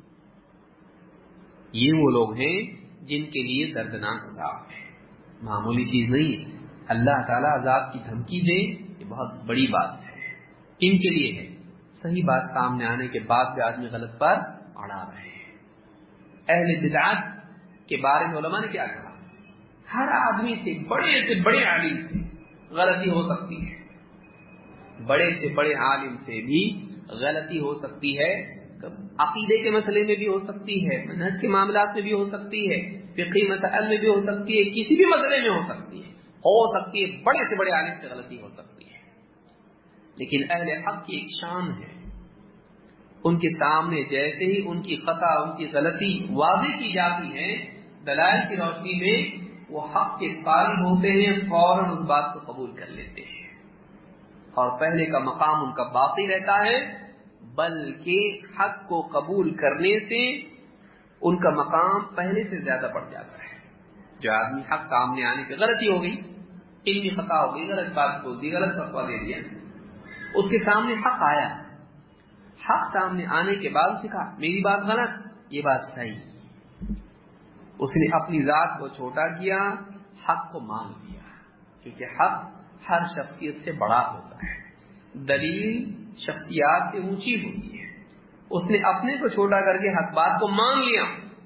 یہ وہ لوگ ہیں جن کے لیے دردناک عذاب ہے، معمولی چیز نہیں ہے. اللہ تعالیٰ عذاب کی دھمکی دے، یہ بہت بڑی بات ہے. کن کے لیے ہے؟ صحیح بات سامنے آنے کے بعد بھی آدمی غلط پر اڑا رہے ہیں. اہل بدعت کے بارے میں علماء نے کیا کہا؟ ہر آدمی سے، بڑے سے بڑے عالم سے غلطی ہو سکتی ہے، بڑے سے بڑے عالم سے بھی غلطی ہو سکتی ہے، عقیدے کے مسئلے میں بھی ہو سکتی ہے، منہج کے معاملات میں بھی ہو سکتی ہے، فقہی مسائل میں بھی ہو سکتی ہے، کسی بھی مسئلے میں ہو سکتی ہے ہو سکتی ہے بڑے سے بڑے عالم سے غلطی ہو سکتی ہے۔ لیکن اہل حق کی ایک شان ہے، ان کے سامنے جیسے ہی ان کی خطا، ان کی غلطی واضح کی جاتی ہے دلائل کی روشنی میں، وہ حق کے قائل ہوتے ہیں، فوراً اس بات کو قبول کر لیتے ہیں، اور پہلے کا مقام ان کا باقی رہتا ہے، بلکہ حق کو قبول کرنے سے ان کا مقام پہلے سے زیادہ بڑھ جاتا ہے۔ جو آدمی حق سامنے آنے کی غلطی ہو گئی، علمی خطا ہو گئی، غلط بات بول دی، غلط فتویٰ دے دیا، اس کے سامنے حق آیا، حق سامنے آنے کے بعد اس نے کہا میری بات غلط، یہ بات صحیح، اس نے اپنی ذات کو چھوٹا کیا، حق کو مان لیا، کیونکہ حق ہر شخصیت سے بڑا ہوتا ہے، دلیل شخصیات سے اونچی ہوتی ہے، اس نے اپنے کو چھوٹا کر کے حق بات کو مان لیا،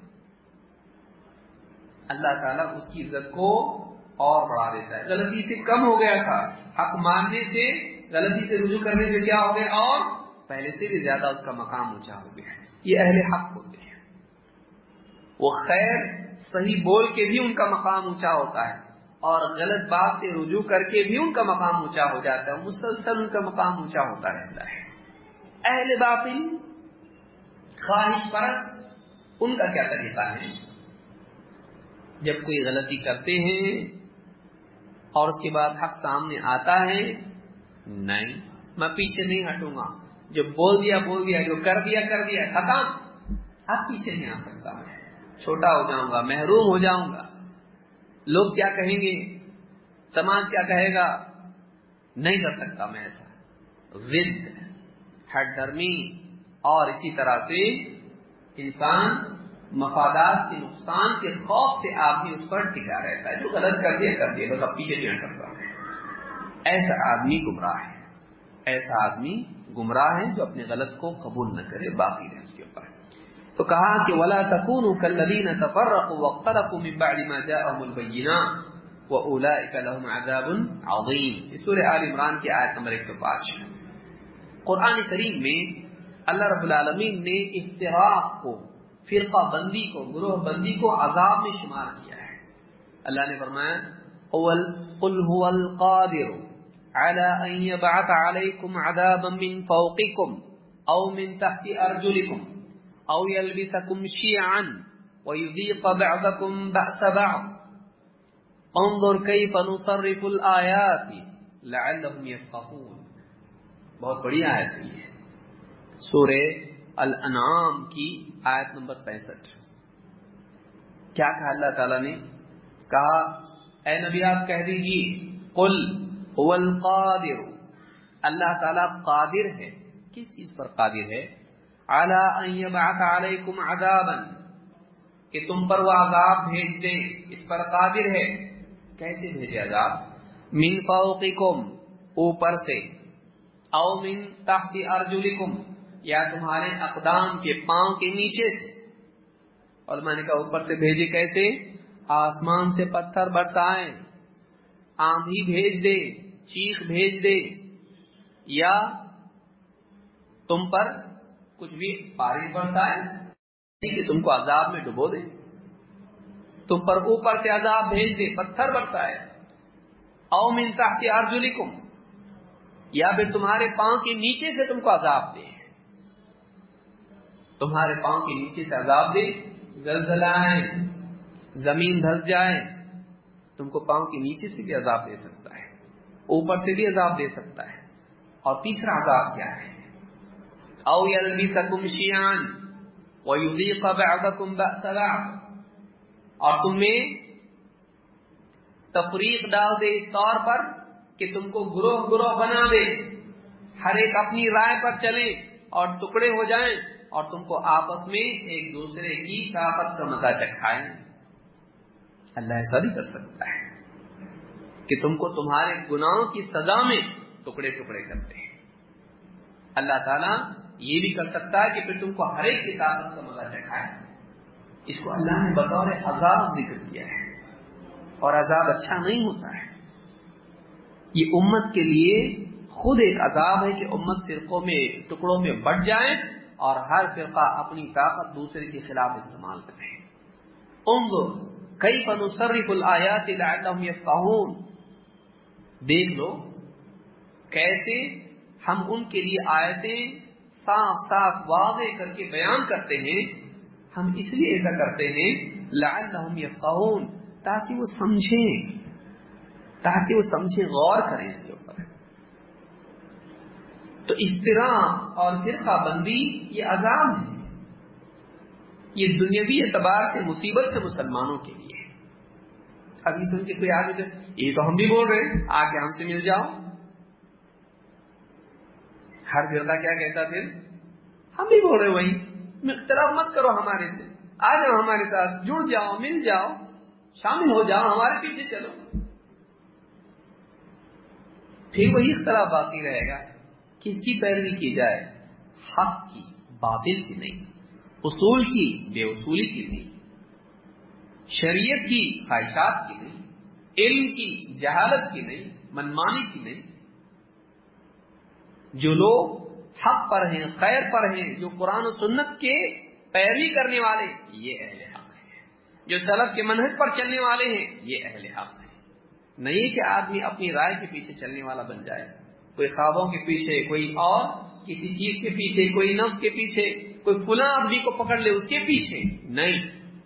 اللہ تعالیٰ اس کی عزت کو اور بڑھا دیتا ہے۔ غلطی سے کم ہو گیا تھا، حق ماننے سے، غلطی سے رجوع کرنے سے کیا ہو گیا، اور پہلے سے بھی زیادہ اس کا مقام اونچا ہو گیا۔ یہ اہل حق ہوتے ہیں، وہ خیر صحیح بول کے بھی ان کا مقام اونچا ہوتا ہے، اور غلط بات سے رجوع کر کے بھی ان کا مقام اونچا ہو جاتا ہے، مسلسل ان کا مقام اونچا ہوتا رہتا ہے۔ اہل باطل، خواہش پرست، ان کا کیا طریقہ ہے؟ جب کوئی غلطی کرتے ہیں اور اس کے بعد حق سامنے آتا ہے، نہیں میں پیچھے نہیں ہٹوں گا، جو بول دیا بول دیا، جو کر دیا کر دیا، ختم، اب پیچھے نہیں آ سکتا، میں چھوٹا ہو جاؤں گا، محروم ہو جاؤں گا، لوگ کیا کہیں گے، سماج کیا کہے گا، نہیں کر سکتا میں ایسا۔ ضد، ہٹ درمی، اور اسی طرح سے انسان مفادات کے نقصان کے خوف سے آدمی اس پر ٹکا رہتا ہے، جو غلط کر دیا کر دیا، بس اب پیچھے نہیں ہٹ سکتا۔ ایسا آدمی گمراہ ہے، ایسا آدمی گمراہ ہے جو اپنے غلط کو قبول نہ کرے، باقی رہے اس کے اوپر۔ تو کہا کہ وَلَا تَكُونُوا كَالَّذِينَ تَفَرَّقُوا وَاخْتَلَفُوا مِن بَعْدِ مَا جَاءَهُمُ الْبَيِّنَاتُ وَأُولَٰئِكَ لَهُمْ عَذَابٌ عَظِيمٌ۔ اس سورہ آل عمران کی آیت نمبر ایک سو پانچ۔ قرآن کریم میں اللہ رب العالمین نے افتراق کو، فرقہ بندی کو، گروہ بندی کو عذاب میں شمار کیا ہے۔ اللہ نے فرمایا قُلْ هُوَ الْقَادِرُ عَلَىٰ أَن يَبْعَثَ عَلَيْكُمْ عَذَابًا مِّن فَوْقِكُمْ أَوْ مِن تَحْتِ أَرْجُلِكُمْ أَوْ يَلْبِسَكُمْ شِيَعًا وَيُذِيقَ بَعْضَكُمْ بَأْسَ بَعْضٍ انظُرْ كَيْفَ نُصَرِّفُ الْآيَاتِ لَعَلَّهُمْ يَفْقَهُونَ۔ بہت بڑی آیت ہے یہ، سورہ الانعام کی آیت نمبر پینسٹھ۔ کیا کہا اللہ تعالیٰ نے؟ کہا اے نبی آپ کہہ دیجئے قل هو القادر، اللہ تعالیٰ قادر ہے، کس چیز پر قادر ہے؟ علی ان یبعث علیکم عذابا، کہ تم پر وہ عذاب بھیج دے، اس پر قادر ہے۔ کیسے بھیجے عذاب؟ من فوقکم، اوپر سے، او من تحت ارجلکم، یا تمہارے اقدام کے پاؤں کے نیچے سے۔ اور میں نے کہا اوپر سے بھیجے کیسے؟ آسمان سے پتھر برسائے، آندھی بھیج دے، چیخ بھیج دے، یا تم پر کچھ بھی بارش برسائے کہ تم کو عذاب میں ڈبو دے، تم پر اوپر سے عذاب بھیج دے، پتھر برسائے۔ او من تحت ارجلکم، یا پھر تمہارے پاؤں کے نیچے سے تم کو عذاب دے، تمہارے پاؤں کے نیچے سے عذاب دے، زلزلہ آئے، زمین دھس جائے، تم کو پاؤں کے نیچے سے بھی عذاب دے سکتا ہے، اوپر سے بھی عذاب دے سکتا ہے۔ اور تیسرا عذاب کیا ہے؟ او یلبسکم شیعا ویذیق بعضکم بأس بعض، اور تم میں تفریق ڈال دے اس طور پر کہ تم کو گروہ گروہ بنا دے، ہر ایک اپنی رائے پر چلے اور ٹکڑے ہو جائیں، اور تم کو آپس میں ایک دوسرے کی طاقت کا مزہ چکھائیں۔ اللہ ایسا بھی کر سکتا ہے کہ تم کو تمہارے گناہوں کی سزا میں ٹکڑے ٹکڑے کرتے ہیں۔ اللہ تعالیٰ یہ بھی کر سکتا ہے کہ پھر تم کو ہر ایک کی طاقت کا مزہ چکھائے، اس کو اللہ نے بطور عذاب ذکر کیا ہے، اور عذاب اچھا نہیں ہوتا ہے۔ یہ امت کے لیے خود ایک عذاب ہے کہ امت فرقوں میں ٹکڑوں میں بٹ جائیں اور ہر فرقہ اپنی طاقت دوسرے کے خلاف استعمال کرے۔ انظر کیف نصرف الآیات لعلہم یفقہون، دیکھ لو کیسے ہم ان کے لیے آیتیں صاف صاف واضح کر کے بیان کرتے ہیں۔ ہم اس لیے ایسا کرتے ہیں لعلہم یفقہون، تاکہ وہ سمجھیں، تاکہ وہ سمجھیں، غور کریں اس کے اوپر۔ تو افتراء اور فرقہ بندی یہ عذاب ہے، یہ دنیاوی اعتبار سے مصیبت ہے مسلمانوں کے لیے۔ ابھی سن کے کوئی آدمی کہ یہ تو ہم بھی بول رہے ہیں، آ کے ہم سے مل جاؤ۔ ہر فرقہ کیا کہتا پھر؟ ہم بھی بول رہے وہی، اختلاف مت کرو ہمارے سے، آ جاؤ ہمارے ساتھ، جڑ جاؤ، مل جاؤ، شامل ہو جاؤ، ہمارے پیچھے چلو۔ پھر وہی اختلاف باقی رہے گا، کس کی پیروی کی جائے؟ حق کی، باطل کی نہیں، اصول کی، بے اصولی کی نہیں، شریعت کی، خواہشات کی نہیں، علم کی، جہالت کی نہیں، منمانی کی نہیں۔ جو لوگ حق پر ہیں، خیر پر ہیں، جو قرآن و سنت کے پیروی کرنے والے، یہ اہل حق ہیں۔ جو سلف کے منہج پر چلنے والے ہیں، یہ اہل حق ہیں۔ نہیں کہ آدمی اپنی رائے کے پیچھے چلنے والا بن جائے، کوئی خوابوں کے پیچھے، کوئی اور کسی چیز کے پیچھے، کوئی نفس کے پیچھے، کوئی فلاں آدمی کو پکڑ لے اس کے پیچھے نہیں۔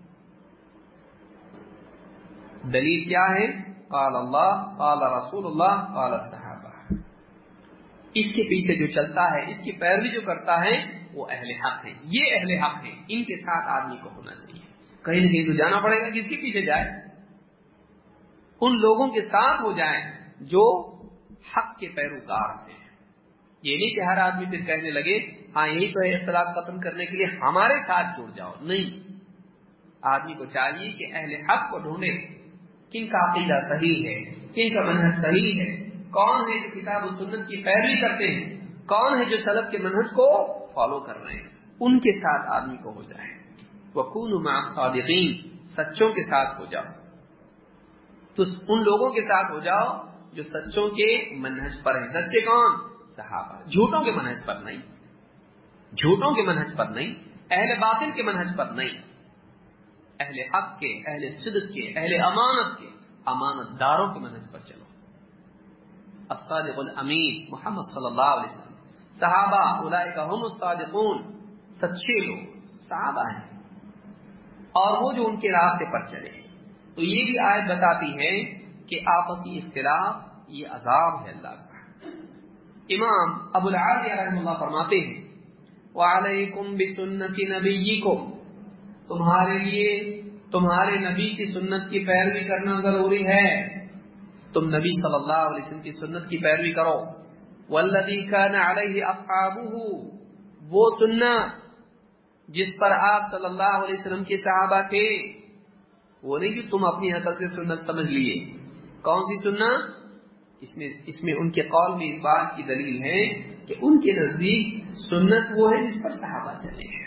دلیل کیا ہے؟ قال اللہ، قال رسول اللہ، قال الصحابہ۔ اس کے پیچھے جو چلتا ہے، اس کی پیروی جو کرتا ہے، وہ اہل حق ہیں۔ یہ اہل حق ہیں، ان کے ساتھ آدمی کو ہونا چاہیے۔ کہیں نہ کہیں تو جانا پڑے گا، کس کے پیچھے جائے؟ ان لوگوں کے ساتھ ہو جائیں جو حق کے پیروکار ہیں۔ یہ نہیں کہ ہر آدمی پھر کہنے لگے ہاں یہی تو ہے اختلاف ختم کرنے کے لیے ہمارے ساتھ جڑ جاؤ، نہیں۔ آدمی کو چاہیے کہ اہل حق کو ڈھونڈے، کن کا عقیدہ صحیح ہے، کن کا منہج صحیح ہے، کون ہے جو کتاب و سنت کی پیروی کرتے ہیں، کون ہے جو سلف کے منہج کو فالو کر رہے ہیں، ان کے ساتھ آدمی کو ہو جائے۔ وَكُونُوا مَعَ الصَّادِقِينَ، سچوں کے ساتھ ہو جاؤ۔ تو ان لوگوں کے ساتھ ہو جاؤ جو سچوں کے منہج پر ہیں۔ سچے کون؟ صحابہ، جھوٹوں کے منہج پر نہیں، جھوٹوں کے منہج پر نہیں، اہل باطل کے منہج پر نہیں، اہل حق کے، اہل صدق کے، اہل امانت کے، امانت داروں کے منہج پر چلو۔ الصادق الامین محمد صلی اللہ علیہ وسلم، صحابہ اولئک هم الصادقون، سچے لوگ صحابہ ہیں، اور وہ جو ان کے راستے پر چلے۔ تو یہ بھی آیت بتاتی ہے کہ آپسی اختلاف یہ عذاب ہے اللہ کا۔ امام ابو العالیہ رحمہ اللہ فرماتے ہیں وَعَلَيْكُمْ بِسُنَّةِ نَبِيِّكُمْ، تمہارے لیے تمہارے نبی کی سنت کی پیروی کرنا ضروری ہے، تم نبی صلی اللہ علیہ وسلم کی سنت کی پیروی کرو۔ وَالَّذِي كَانَ عَلَيْهِ أَصْحَابُهُ، وہ سنت جس پر آپ صلی اللہ علیہ وسلم کے صحابہ تھے، وہ نہیں کہ تم اپنی عقل سے سنت سمجھ لیے۔ کون سی سنت؟ اس میں اس میں ان کے قول میں اس بات کی دلیل ہے کہ ان کے نزدیک سنت وہ ہے جس پر صحابہ چلے ہیں،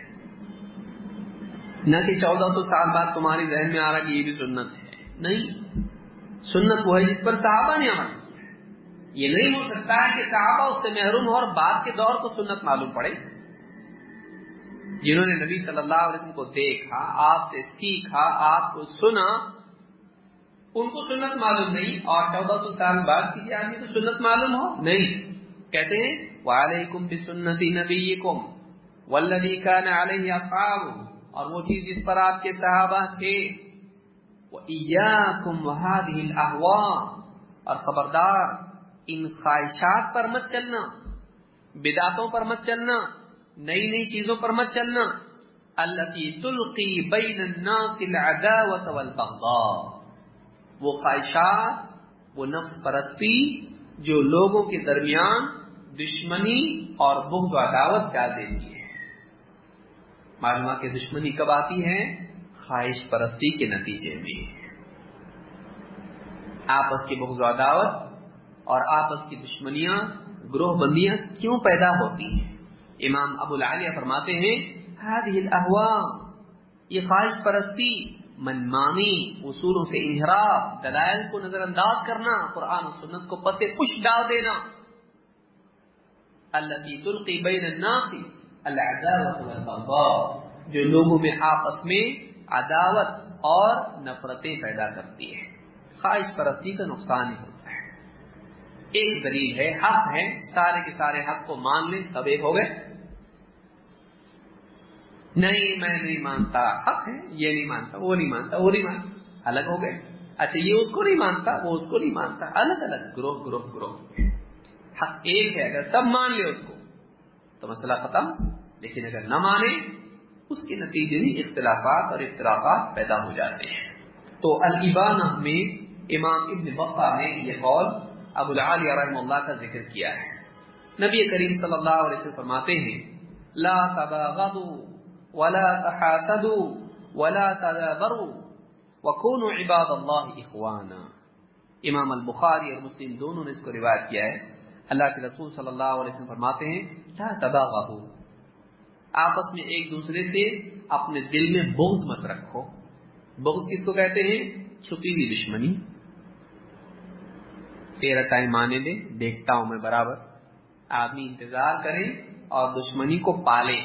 نہ کہ چودہ سو سال بعد تمہارے ذہن میں آ رہا کہ یہ بھی سنت ہے، نہیں۔ سنت وہ ہے جس پر صحابہ نے عمل کیا۔ یہ نہیں ہو سکتا ہے کہ صحابہ اس سے محروم ہو اور بعد کے دور کو سنت معلوم پڑے۔ جنہوں نے نبی صلی اللہ علیہ وسلم کو دیکھا، آپ سے سیکھا، آپ کو سنا، ان کو سنت معلوم نہیں، اور چودہ سو سال بعد کسی آدمی کو سنت معلوم ہو؟ نہیں۔ کہتے ہیں وَعَلَيْكُمْ بِسُنَّةِ نَبِيِّكُمْ وَالَّذِي كَانَ عَلَيْهِ أَصْحَابُهُ، اور وہ چیز جس پر آپ کے صحابہ تھے۔ وَإِيَّاكُمْ وَهَذِهِ الْأَهْوَاءِ، اور خبردار ان خواہشات پر مت چلنا، بدعتوں پر مت چلنا، نئی نئی چیزوں پر مت چلنا۔ التي تلقي بين الناس العداوة والبغضاء، وہ خواہشات، وہ نفس پرستی جو لوگوں کے درمیان دشمنی اور بغض و عداوت ڈال دیتی ہے۔ معلوم ہے کہ دشمنی کب آتی ہے؟ خواہش پرستی کے نتیجے میں۔ آپس کی بغض و عداوت اور آپس کی دشمنیاں، گروہ بندیاں کیوں پیدا ہوتی ہیں؟ امام ابو العالیہ فرماتے ہیں هذه الاهواء، یہ خواہش پرستی، منمانی، اصولوں سے انحراف، دلائل کو نظر انداز کرنا، قرآن و سنت کو پتے پش ڈال دینا، التی تلقی بین الناس العداوۃ والبغضاء، جو لوگوں میں آپس میں عداوت اور نفرتیں پیدا کرتی ہے۔ خواہش پرستی کا نقصان ہی ہوتا ہے۔ ایک دلیل ہے، حق ہے، سارے کے سارے حق کو مان لیں، سب ایک ہو گئے۔ نہیں میں نہیں مانتا، حق ہے، یہ نہیں مانتا، وہ نہیں مانتا، وہ نہیں مانتا، الگ ہو گئے۔ اچھا یہ اس کو نہیں مانتا، وہ اس کو نہیں مانتا، الگ الگ، گروہ گروہ گروہ۔ حق ایک ہے، اگر سب مان لے اس کو تو مسئلہ ختم، لیکن اگر نہ مانے اس کے نتیجے میں اختلافات اور اختلافات پیدا ہو جاتے ہیں۔ تو الابانہ میں امام ابن بطہ نے یہ قول ابو العالیہ رحمہ اللہ کا ذکر کیا ہے۔ نبی کریم صلی اللہ علیہ وسلم فرماتے ہیں لا تباغضوا ولا تحاسدوا ولا تدابروا وكونوا عباد اللہ اخوانا۔ امام البخاری اور مسلم دونوں نے اس کو روایت کیا ہے۔ اللہ کے رسول صلی اللہ علیہ وسلم فرماتے ہیں لا تباغضوا، آپس میں ایک دوسرے سے اپنے دل میں بغض مت رکھو۔ بغض کس کو کہتے ہیں؟ چھپی ہوئی دشمنی۔ تیرا ٹائم آنے دے، دیکھتا ہوں میں برابر، آدمی انتظار کرے اور دشمنی کو پالے۔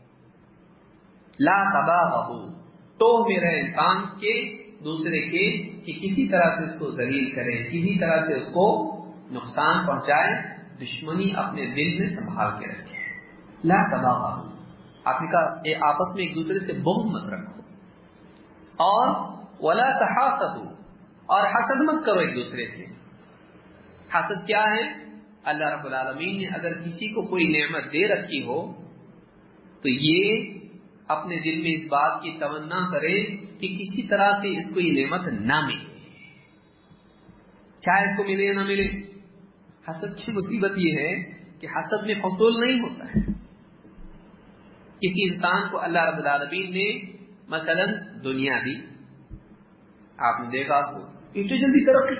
لا تباغضوا، تو میرا انسان کے دوسرے کے کہ کسی طرح سے اس کو ذلیل کرے، کسی طرح سے اس کو نقصان پہنچائے، دشمنی اپنے دل میں سنبھال کے رکھے۔ لا تباغضوا، آپ نے کہا آپس میں ایک دوسرے سے بغض مت رکھو، اور ولا تحاسدوا، اور حسد مت کرو ایک دوسرے سے۔ حسد کیا ہے؟ اللہ رب العالمین نے اگر کسی کو کوئی نعمت دے رکھی ہو تو یہ اپنے دل میں اس بات کی تمنا کرے کہ کسی طرح سے اس کو یہ نعمت نہ ملے، چاہے اس کو ملے یا نہ ملے۔ حسد کی مصیبت یہ ہے کہ حسد میں حصول نہیں ہوتا ہے۔ کسی انسان کو اللہ رب العالمین نے مثلا دنیا دی، آپ نے دیکھا اس کو اتنی جلدی ترقی،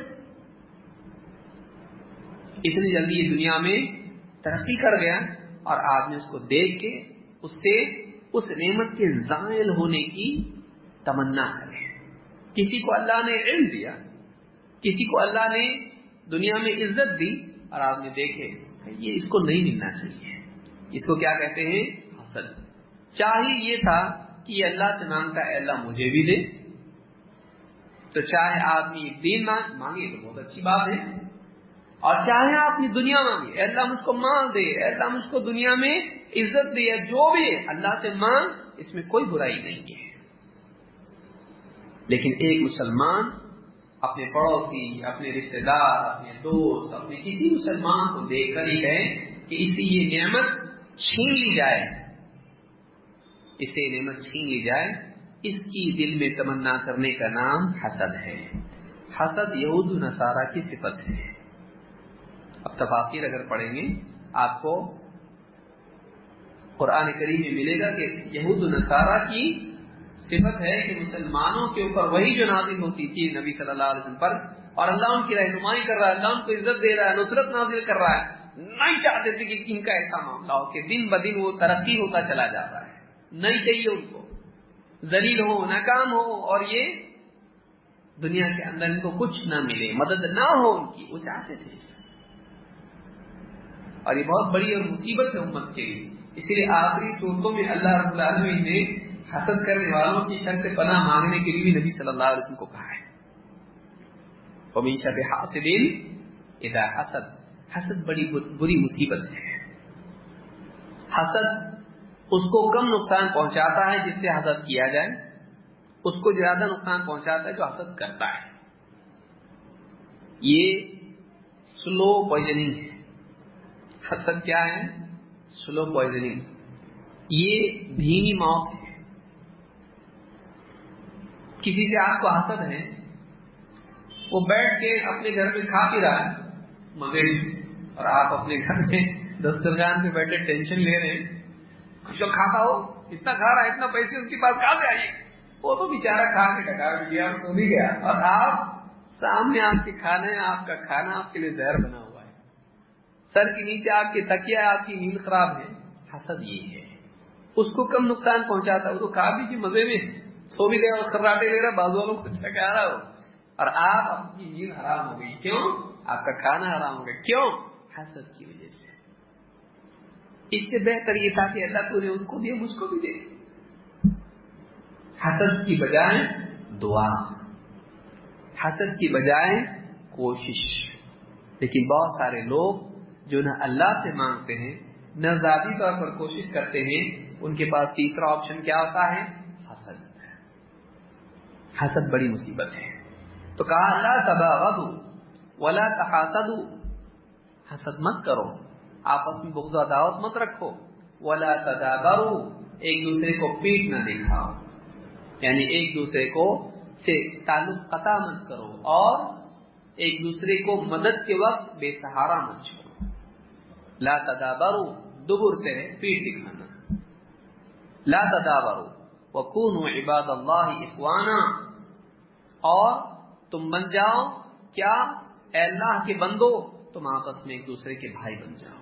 اتنی جلدی یہ دنیا میں ترقی کر گیا، اور آپ نے اس کو دیکھ کے اس سے اس نعمت کے زائل ہونے کی تمنا کرے۔ کسی کو اللہ نے علم دیا، کسی کو اللہ نے دنیا میں عزت دی، اور آپ نے دیکھے یہ اس کو نہیں ملنا چاہیے، اس کو کیا کہتے ہیں؟ حسد۔ چاہے یہ تھا کہ یہ اللہ سے مانگتا ہے اللہ مجھے بھی دے، تو چاہے آدمی دین مانگے تو بہت اچھی بات ہے، اور چاہے آپ نے دنیا مانگے، اے اللہ مجھ کو مال دے، اے اللہ مجھ کو دنیا میں عزت دے، جو بھی ہے اللہ سے مانگ، اس میں کوئی برائی نہیں ہے۔ لیکن ایک مسلمان اپنے پڑوسی، اپنے رشتہ دار، اپنے دوست، اپنے کسی مسلمان کو دیکھ کر ہی کہے کہ اس سے یہ نعمت چھین لی جائے، اس سے یہ نعمت چھین لی جائے، اس کی دل میں تمنا کرنے کا نام حسد ہے۔ حسد یہود و نصارہ کی صفت ہے۔ اب تفاسیر اگر پڑھیں گے آپ کو قرآن کریم میں ملے گا کہ یہود و نصارہ کی صفت ہے کہ مسلمانوں کے اوپر وہی جو نازل ہوتی تھی نبی صلی اللہ علیہ وسلم پر، اور اللہ ان کی رہنمائی کر رہا ہے، اللہ ان کو عزت دے رہا ہے، نصرت نازل کر رہا ہے، نہیں چاہتے تھے کہ ان کا ایسا معاملہ ہو کہ دن بدن وہ ترقی ہوتا چلا جاتا ہے، نہیں چاہیے ان کو ذلیل ہو، ناکام ہو، اور یہ دنیا کے اندر ان کو کچھ نہ ملے، مدد نہ ہو ان کی، وہ چاہتے تھے اس اور یہ بہت بڑی اور مصیبت ہے امت کے لیے۔ اسی لیے آخری صورتوں میں اللہ رب العالمین نے حسد کرنے والوں کی شر سے پناہ مانگنے کے لیے بھی نبی صلی اللہ علیہ وسلم کو کہا ہے۔ وَمِن شَرِّ حَاسِدٍ إِذَا حَسَدَ، حسد بڑی بری مصیبت ہے۔ حسد اس کو کم نقصان پہنچاتا ہے جس سے حسد کیا جائے، اس کو زیادہ نقصان پہنچاتا ہے جو حسد کرتا ہے۔ یہ سلو پوائزننگ ہے۔ حسد کیا ہے؟ سلو پوائزننگ، یہ دھیمی موت ہے۔ کسی سے آپ کو حسد ہے، وہ بیٹھ کے اپنے گھر میں کھا پی رہا ہے مزے میں، اور آپ اپنے گھر میں دسترخوان پہ بیٹھے ٹینشن لے رہے ہیں، کچھ تو کھاتا ہو، اتنا کھا رہا ہے، اتنا پیسے اس کے پاس کہاں سے آئیے، وہ تو بیچارہ کھا کے ڈکار بھی گیا اور سو بھی گیا، اور آپ سامنے آپ کے کھانا ہے، آپ کا کھانا آپ کے لیے زہر بنا ہوا ہے، سر کے نیچے آپ کے تکیا، آپ کی نیند خراب ہے۔ حسد یہ ہے، اس کو کم نقصان پہنچاتا ہے، وہ تو کھا بھی کہ مزے میں، سو بھی گیا اور خراٹے لے رہا، بازو والوں کو اچھا کہہ رہا ہو، اور آپ آپ کی نیند حرام ہو گئی. کیوں؟ آپ کا کھانا حرام ہو گیا. کیوں؟ حسد کی وجہ سے. اس سے بہتر یہ تھا کہ اللہ تو نے اس کو دیا، مجھ کو بھی دے. حسد کی بجائے دعا، حسد کی بجائے کوشش. لیکن بہت سارے لوگ جو نہ اللہ سے مانگتے ہیں نہ ذاتی طور پر کوشش کرتے ہیں، ان کے پاس تیسرا آپشن کیا ہوتا ہے؟ حسد. حسد بڑی مصیبت ہے. تو کہا لا تباغضوا ولا تحاسدوا، حسد مت کرو، آپس میں بغض و عداوت مت رکھو. ولا تدابروا، ایک دوسرے کو پیٹ نہ دکھاؤ، یعنی ایک دوسرے کو سے تعلق قطع مت کرو، اور ایک دوسرے کو مدد کے وقت بے سہارا مت چھوڑو. لا تدابروا، دبر سے ہے پیٹ دکھانا. لا تدابروا وکونوا عباد اللہ اخوانا، اور تم بن جاؤ کیا؟ اے اللہ کے بندو، تم آپس میں ایک دوسرے کے بھائی بن جاؤ.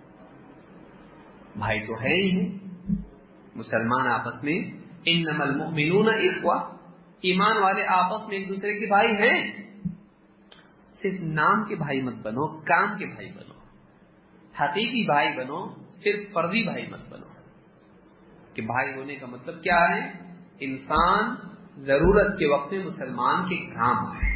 بھائی تو ہے ہی ہیں مسلمان آپس میں. انما المؤمنون اخوہ، ایمان والے آپس میں ایک دوسرے کے بھائی ہیں. صرف نام کے بھائی مت بنو، کام کے بھائی بنو. حقیقی بھائی بنو، صرف فرضی بھائی مت بنو. کہ بھائی ہونے کا مطلب کیا ہے؟ انسان ضرورت کے وقت میں مسلمان کے کام آئے،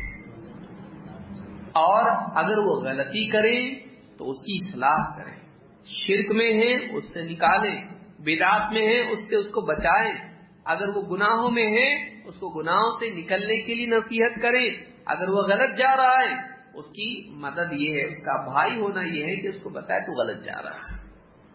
اور اگر وہ غلطی کرے تو اس کی اصلاح کریں. شرک میں ہے اس سے نکالیں، بدعت میں ہے اس سے اس کو بچائیں. اگر وہ گناہوں میں ہے اس کو گناہوں سے نکلنے کے لیے نصیحت کریں. اگر وہ غلط جا رہا ہے اس کی مدد یہ ہے، اس کا بھائی ہونا یہ ہے کہ اس کو بتائے تو غلط جا رہا ہے.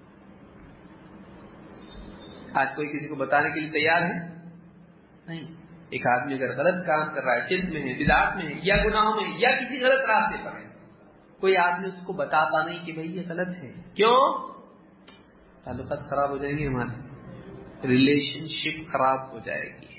آج کوئی کسی کو بتانے کے لیے تیار ہے؟ نہیں. ایک آدمی اگر غلط کام کر رہا ہے، شرک میں ہے، بدعت میں ہے، یا گناہوں میں ہے، یا کسی غلط راستے پر ہے، کوئی آدمی اس کو بتاتا نہیں کہ بھائی یہ غلط ہے. کیوں؟ تعلقات خراب ہو جائیں گے، ہمارے ریلیشن شپ خراب ہو جائے گی.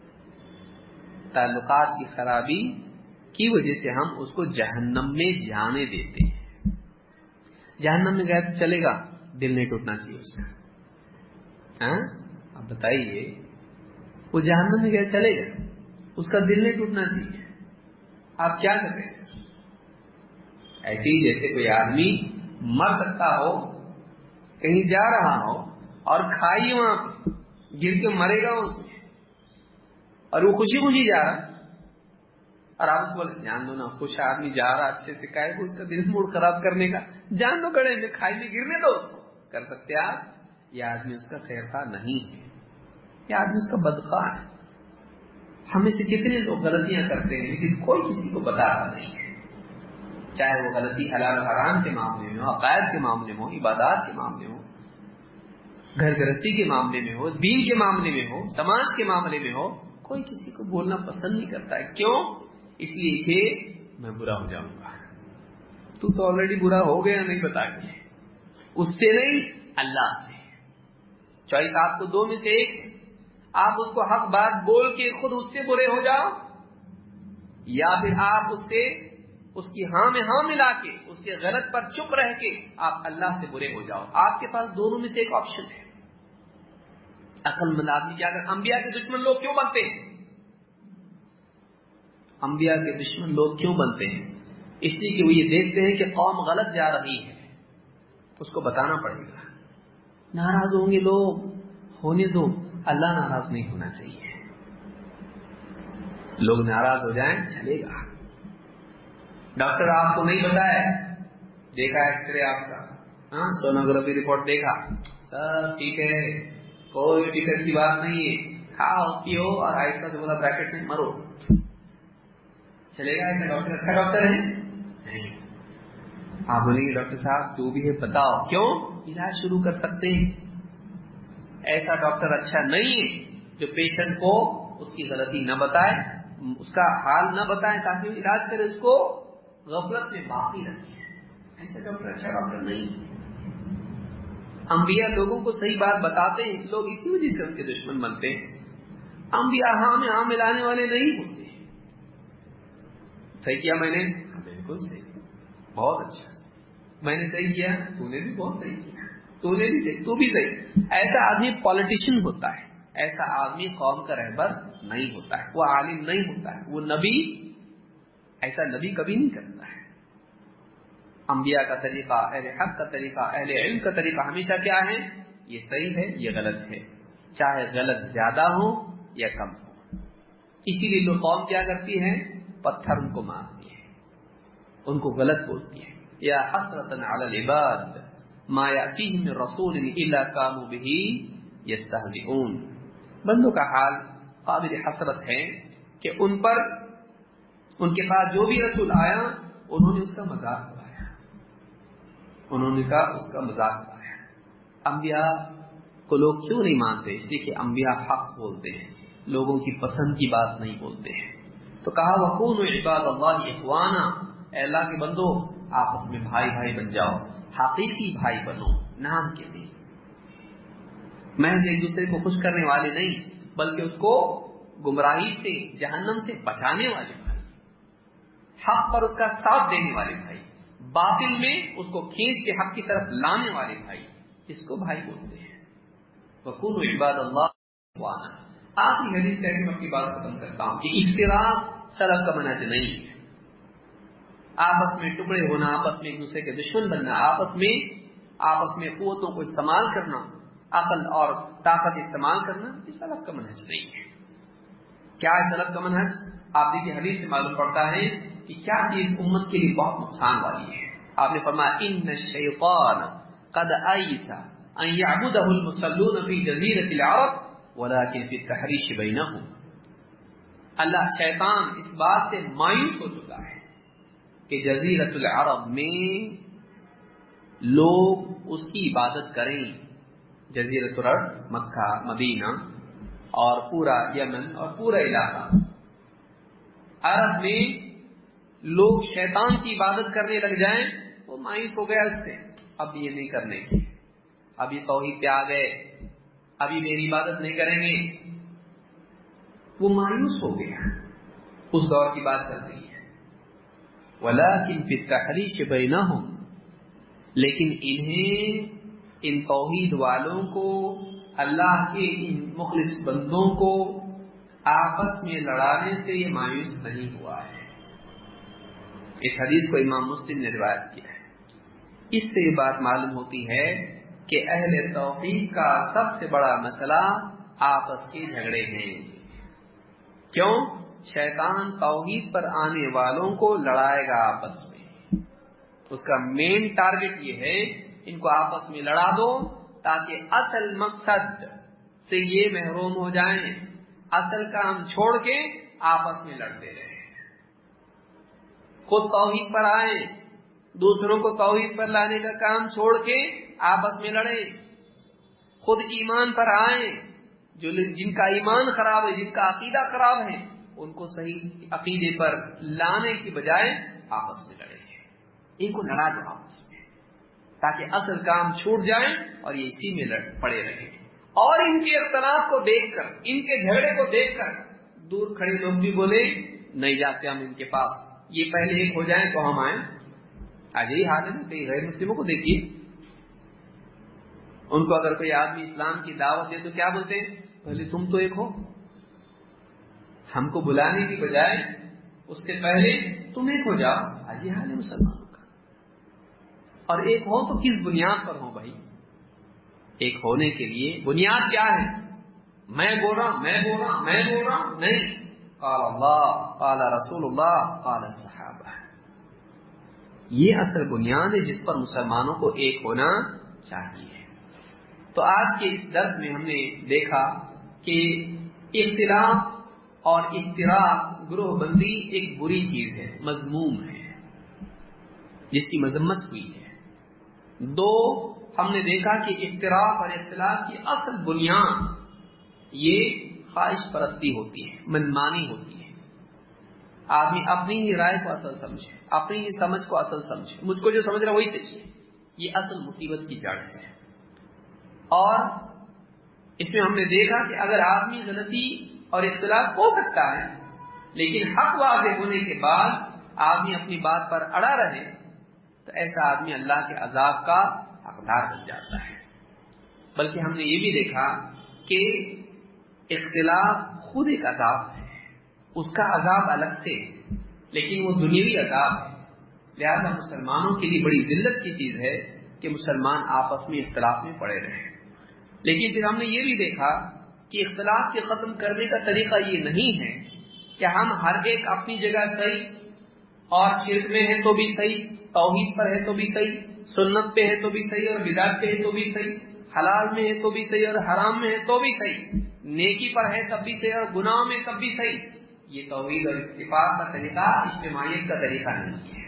تعلقات کی خرابی کی وجہ سے ہم اس کو جہنم میں جانے دیتے ہیں. جہنم میں گیا تو چلے گا، دل نہیں ٹوٹنا چاہیے اس کا. ہاں اب بتائیے، وہ جہنم میں گیا چلے گا، اس کا دل نہیں ٹوٹنا چاہیے. آپ کیا کر رہے ہیں؟ ایسے ہی جیسے کوئی آدمی مر سکتا ہو، کہیں جا رہا ہو اور کھائی وہاں پہ گر کے مرے گا اس میں، اور وہ خوشی خوشی جا رہا، اور آپ اس کو بولے جان دو نا، خوش آدمی جا رہا اچھے سے، کہے کو اس کا دل موڈ خراب کرنے کا، جان دو کڑے میں کھائی میں گرنے دو اس کو. کر سکتے آپ؟ یہ آدمی اس کا خیر خواہ نہیں ہے، یہ آدمی اس کا بدخواہ ہے. ہمیں سے کتنے لوگ غلطیاں کرتے ہیں لیکن کوئی کسی کو بتاتا نہیں ہے، چاہے وہ غلطی حلال حرام کے معاملے میں ہو، عقائد کے معاملے میں ہو، عبادات کے معاملے میں ہو، گھر گرہستی کے معاملے میں ہو، دین کے معاملے میں ہو، سماج کے معاملے میں ہو. کوئی کسی کو بولنا پسند نہیں کرتا ہے. کیوں؟ اس لیے کہ میں برا ہو جاؤں گا. تو تو آلریڈی برا ہو گیا، نہیں بتا کے، اس سے نہیں اللہ سے. چوائس آپ کو دو میں سے ایک ہے. آپ اس کو حق بات بول کے خود اس سے برے ہو جاؤ، یا پھر آپ اس سے اس کی ہاں میں ہاں ملا کے اس کے غلط پر چپ رہ کے آپ اللہ سے برے ہو جاؤ. آپ کے پاس دونوں میں سے ایک آپشن ہے. عقل مند آدمی کیا اگر انبیاء کے دشمن لوگ کیوں بنتے ہیں؟ انبیاء کے دشمن لوگ کیوں بنتے ہیں؟ اس لیے کہ وہ یہ دیکھتے ہیں کہ قوم غلط جا رہی ہے، اس کو بتانا پڑے گا. ناراض ہوں گے لوگ، ہونے دو، اللہ ناراض نہیں ہونا چاہیے. لوگ ناراض ہو جائیں چلے گا. ڈاکٹر آپ کو نہیں بتایا، دیکھا ایکس رے آپ کا، ہاں سونوگرافی رپورٹ دیکھا، سب ٹھیک ہے، کوئی فکر کی بات نہیں ہے، کھاؤ پیو اور آہستہ سے بولا بریکٹ میں مرو. چلے گا ایسا ڈاکٹر اچھا ڈاکٹر ہے؟ نہیں. آپ بولیں گے ڈاکٹر صاحب جو بھی ہے بتاؤ، کیوں؟ علاج شروع کر سکتے ہیں. ایسا ڈاکٹر اچھا نہیں ہے جو پیشنٹ کو اس کی غلطی نہ بتائے، اس کا حال نہ بتائے تاکہ وہ علاج کرے، اس کو غفلت میں باقی رکھے. ایسا ڈاکٹر اچھا ڈاکٹر نہیں ہے. انبیاء لوگوں کو صحیح بات بتاتے ہیں، لوگ اسی وجہ سے ان کے دشمن بنتے ہیں. انبیاء ہاں میں ہاں ملانے والے نہیں ہوتے. صحیح کیا میں نے؟ بالکل صحیح، بہت اچھا. میں نے صحیح کیا، تو نے بھی بہت صحیح کیا، تو نے بھی صحیح، تو بھی صحیح. ایسا آدمی پالیٹیشین ہوتا ہے، ایسا آدمی قوم کا رہبر نہیں ہوتا ہے، وہ عالم نہیں ہوتا ہے، وہ نبی ایسا نبی کبھی نہیں کرتا ہے۔ انبیاء کا طریقہ، اہل حق کا طریقہ، اہل علم کا طریقہ ہمیشہ کیا ہے؟ یہ صحیح ہے، یہ غلط ہے، چاہے غلط زیادہ ہو یا کم ہو۔ اسی لیے لوگ قوم کیا کرتی ہے؟ پتھر ان کو مارتی ہے، ان کو غلط بولتی ہے۔ یا حسرتن علی العباد ما یأتیہم من رسول الا کانوا بہ یستہزئون۔ بندوں کا حال قابل حسرت ہے کہ ان پر ان کے پاس جو بھی رسول آیا انہوں نے اس کا مذاق اڑایا، انہوں نے کہا اس کا مذاق اڑایا۔ انبیاء کو لوگ کیوں نہیں مانتے؟ اس لیے کہ انبیاء حق بولتے ہیں، لوگوں کی پسند کی بات نہیں بولتے ہیں۔ تو کہا وَكُونُوا عِبَادَ اللَّهِ إِخْوَانًا، اے اللہ کے بندو آپس میں بھائی بھائی بن جاؤ، حقیقی بھائی بنو، نام کے لیے، محض ایک دوسرے کو خوش کرنے والے نہیں بلکہ اس کو گمراہی سے، جہنم سے بچانے والے بھائی، حق پر اس کا ساتھ دینے والے بھائی، باطل میں اس کو کھینچ کے حق کی طرف لانے والے بھائی، اس کو بھائی بولتے ہیں۔ وَكُونُوا عِبَادَ اللَّهِ إِخْوَانًا۔ آخری حدیث کہہ کے میں اپنی بات ختم کرتا ہوں کہ افتراق سلف کا منہج نہیں ہے۔ آپس میں ٹکڑے ہونا، آپس میں ایک دوسرے کے دشمن بننا، آپس میں آپس میں قوتوں کو استعمال کرنا، عقل اور طاقت استعمال کرنا، یہ سلف کا منہج نہیں ہے۔ کیا ہے سلف کا منہج؟ آپ دیکھیے حدیث سے معلوم پڑتا ہے کہ کیا چیز امت کے لیے بہت نقصان والی ہے۔ آپ نے فرمایا ان الشیطان قد ایس ان یعبدہ المصلون فی جزیرۃ العرب ولكن فی التحریش بینہم۔ اللہ شیطان اس بات سے مایوس ہو چکا ہے کہ جزیرۃ العرب میں لوگ اس کی عبادت کریں، جزیرۃ العرب مکہ، مدینہ اور پورا یمن اور پورا علاقہ، عرب میں لوگ شیطان کی عبادت کرنے لگ جائیں، وہ مایوس ہو گیا اس سے، اب یہ نہیں کرنے کی، اب یہ توحید پہ آ گئے، اب یہ میری عبادت نہیں کریں گے، وہ مایوس ہو گیا۔ اس دور کی بات چل رہی ہے۔ وَلَكِنْ فِي التَّحْرِيشِ بَيْنَهُمْ، لیکن انہیں، ان توحید والوں کو، اللہ کے ان مخلص بندوں کو آپس میں لڑانے سے یہ مایوس نہیں ہوا ہے۔ اس حدیث کو امام مسلم نے روایت کیا ہے۔ اس سے یہ بات معلوم ہوتی ہے کہ اہل توحید کا سب سے بڑا مسئلہ آپس کے جھگڑے ہیں۔ کیوں؟ شیطان توحید پر آنے والوں کو لڑائے گا آپس میں، اس کا مین ٹارگٹ یہ ہے ان کو آپس میں لڑا دو تاکہ اصل مقصد سے یہ محروم ہو جائیں، اصل کام چھوڑ کے آپس میں لڑتے رہیں، خود توحید پر آئیں، دوسروں کو توحید پر لانے کا کام چھوڑ کے آپس میں لڑیں، خود ایمان پر آئیں، جو جن کا ایمان خراب ہے، جن کا عقیدہ خراب ہے، ان کو صحیح عقیدے پر لانے کی بجائے آپس میں لڑیں، ان کو لڑا دو آپس میں تاکہ اصل کام چھوٹ جائے اور یہ اسی میں لڑ پڑے رہیں۔ اور ان کے اختلاف کو دیکھ کر، ان کے جھگڑے کو دیکھ کر دور کھڑے لوگ بھی بولے نہیں جاتے ہم ان کے پاس، یہ پہلے ایک ہو جائیں تو ہم آئیں۔ آج یہی حال ہے نا، کئی غیر مسلموں کو دیکھیے، ان کو اگر کوئی آدمی اسلام کی دعوت دے تو کیا بولتے ہیں؟ پہلے تم تو ایک ہو، ہم کو بلانے کی بجائے اس سے پہلے تم ایک ہو جاؤ۔ آج یہ حال ہے مسلمانوں کا۔ اور ایک ہو تو کس بنیاد پر ہو بھائی؟ ایک ہونے کے لیے بنیاد کیا ہے؟ میں بول رہا ہوں، میں بول رہا ہوں، میں بول رہا ہوں، نہیں، قال اللہ، قال رسول اللہ، قال الصحابہ، یہ اصل بنیاد ہے جس پر مسلمانوں کو ایک ہونا چاہیے۔ تو آج کے اس درس میں ہم نے دیکھا کہ اختلاف اور افتراق، گروہ بندی ایک بری چیز ہے، مذموم ہے، جس کی مذمت ہوئی ہے۔ دو، ہم نے دیکھا کہ افتراق اور اختلاف کی اصل بنیاد یہ خواہش پرستی ہوتی ہے، منمانی ہوتی ہے۔ آدمی اپنی ہی رائے کو اصل سمجھے، اپنی ہی سمجھ کو اصل سمجھے، مجھ کو جو سمجھ رہا وہی صحیح ہے، یہ اصل مصیبت کی جڑ ہے۔ اور اس میں ہم نے دیکھا کہ اگر آدمی غلطی اور اختلاف ہو سکتا ہے لیکن حق واضح ہونے کے بعد آدمی اپنی بات پر اڑا رہے تو ایسا آدمی اللہ کے عذاب کا حقدار بن جاتا ہے۔ بلکہ ہم نے یہ بھی دیکھا کہ اختلاف خود ایک عذاب ہے، اس کا عذاب الگ سے، لیکن وہ دنیوی عذاب ہے۔ لہذا مسلمانوں کے لیے بڑی ذلت کی چیز ہے کہ مسلمان آپس میں اختلاف میں پڑے رہیں۔ لیکن پھر ہم نے یہ بھی دیکھا کہ اختلاف کے ختم کرنے کا طریقہ یہ نہیں ہے کہ ہم ہر ایک اپنی جگہ صحیح، اور شرک میں ہے تو بھی صحیح، توحید پر ہے تو بھی صحیح، سنت پہ ہے تو بھی صحیح اور بدعت پہ ہے تو بھی صحیح، حلال میں ہے تو بھی صحیح اور حرام میں ہے تو بھی صحیح، نیکی پر ہے تب بھی صحیح اور گناہ میں تب بھی صحیح۔ یہ توحید اور اتفاق کا طریقہ اجتماعیت کا طریقہ نہیں ہے،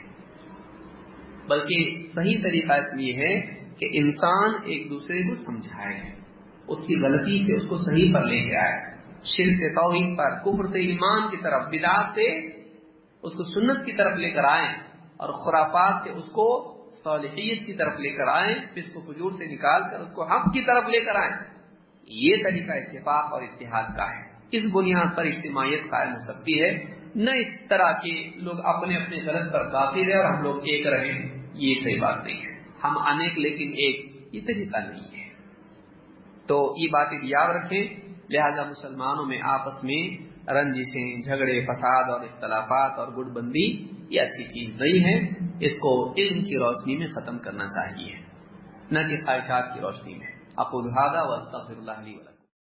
بلکہ صحیح طریقہ اس لیے ہے کہ انسان ایک دوسرے کو سمجھائے، اس کی غلطی سے اس کو صحیح پر لے کے آئے، شرک سے توحید پر، کفر سے ایمان کی طرف، بدعت سے اس کو سنت کی طرف لے کر آئیں، اور خرافات سے اس کو صالحیت کی طرف لے کر آئیں، فسق و فجور سے نکال کر اس کو حق کی طرف لے کر آئیں۔ یہ طریقہ اتفاق اور اتحاد کا ہے۔ اس بنیاد پر اجتماعیت قائم ہو سکتی ہے، نہ اس طرح کے لوگ اپنے اپنے غلط پر باقی رہے اور ہم لوگ ایک رہیں، یہ صحیح بات نہیں ہے۔ ہم انیک لیکن ایک، یہ طریقہ نہیں ہے۔ تو یہ باتیں یاد رکھیں، لہذا مسلمانوں میں آپس میں رنجشیں، جھگڑے، فساد اور اختلافات اور گٹ بندی یہ اچھی چیز نہیں ہے، اس کو علم کی روشنی میں ختم کرنا چاہیے، نہ کہ خواہشات کی روشنی میں۔ اقول ھذا واستغفر اللہ لی ولکم۔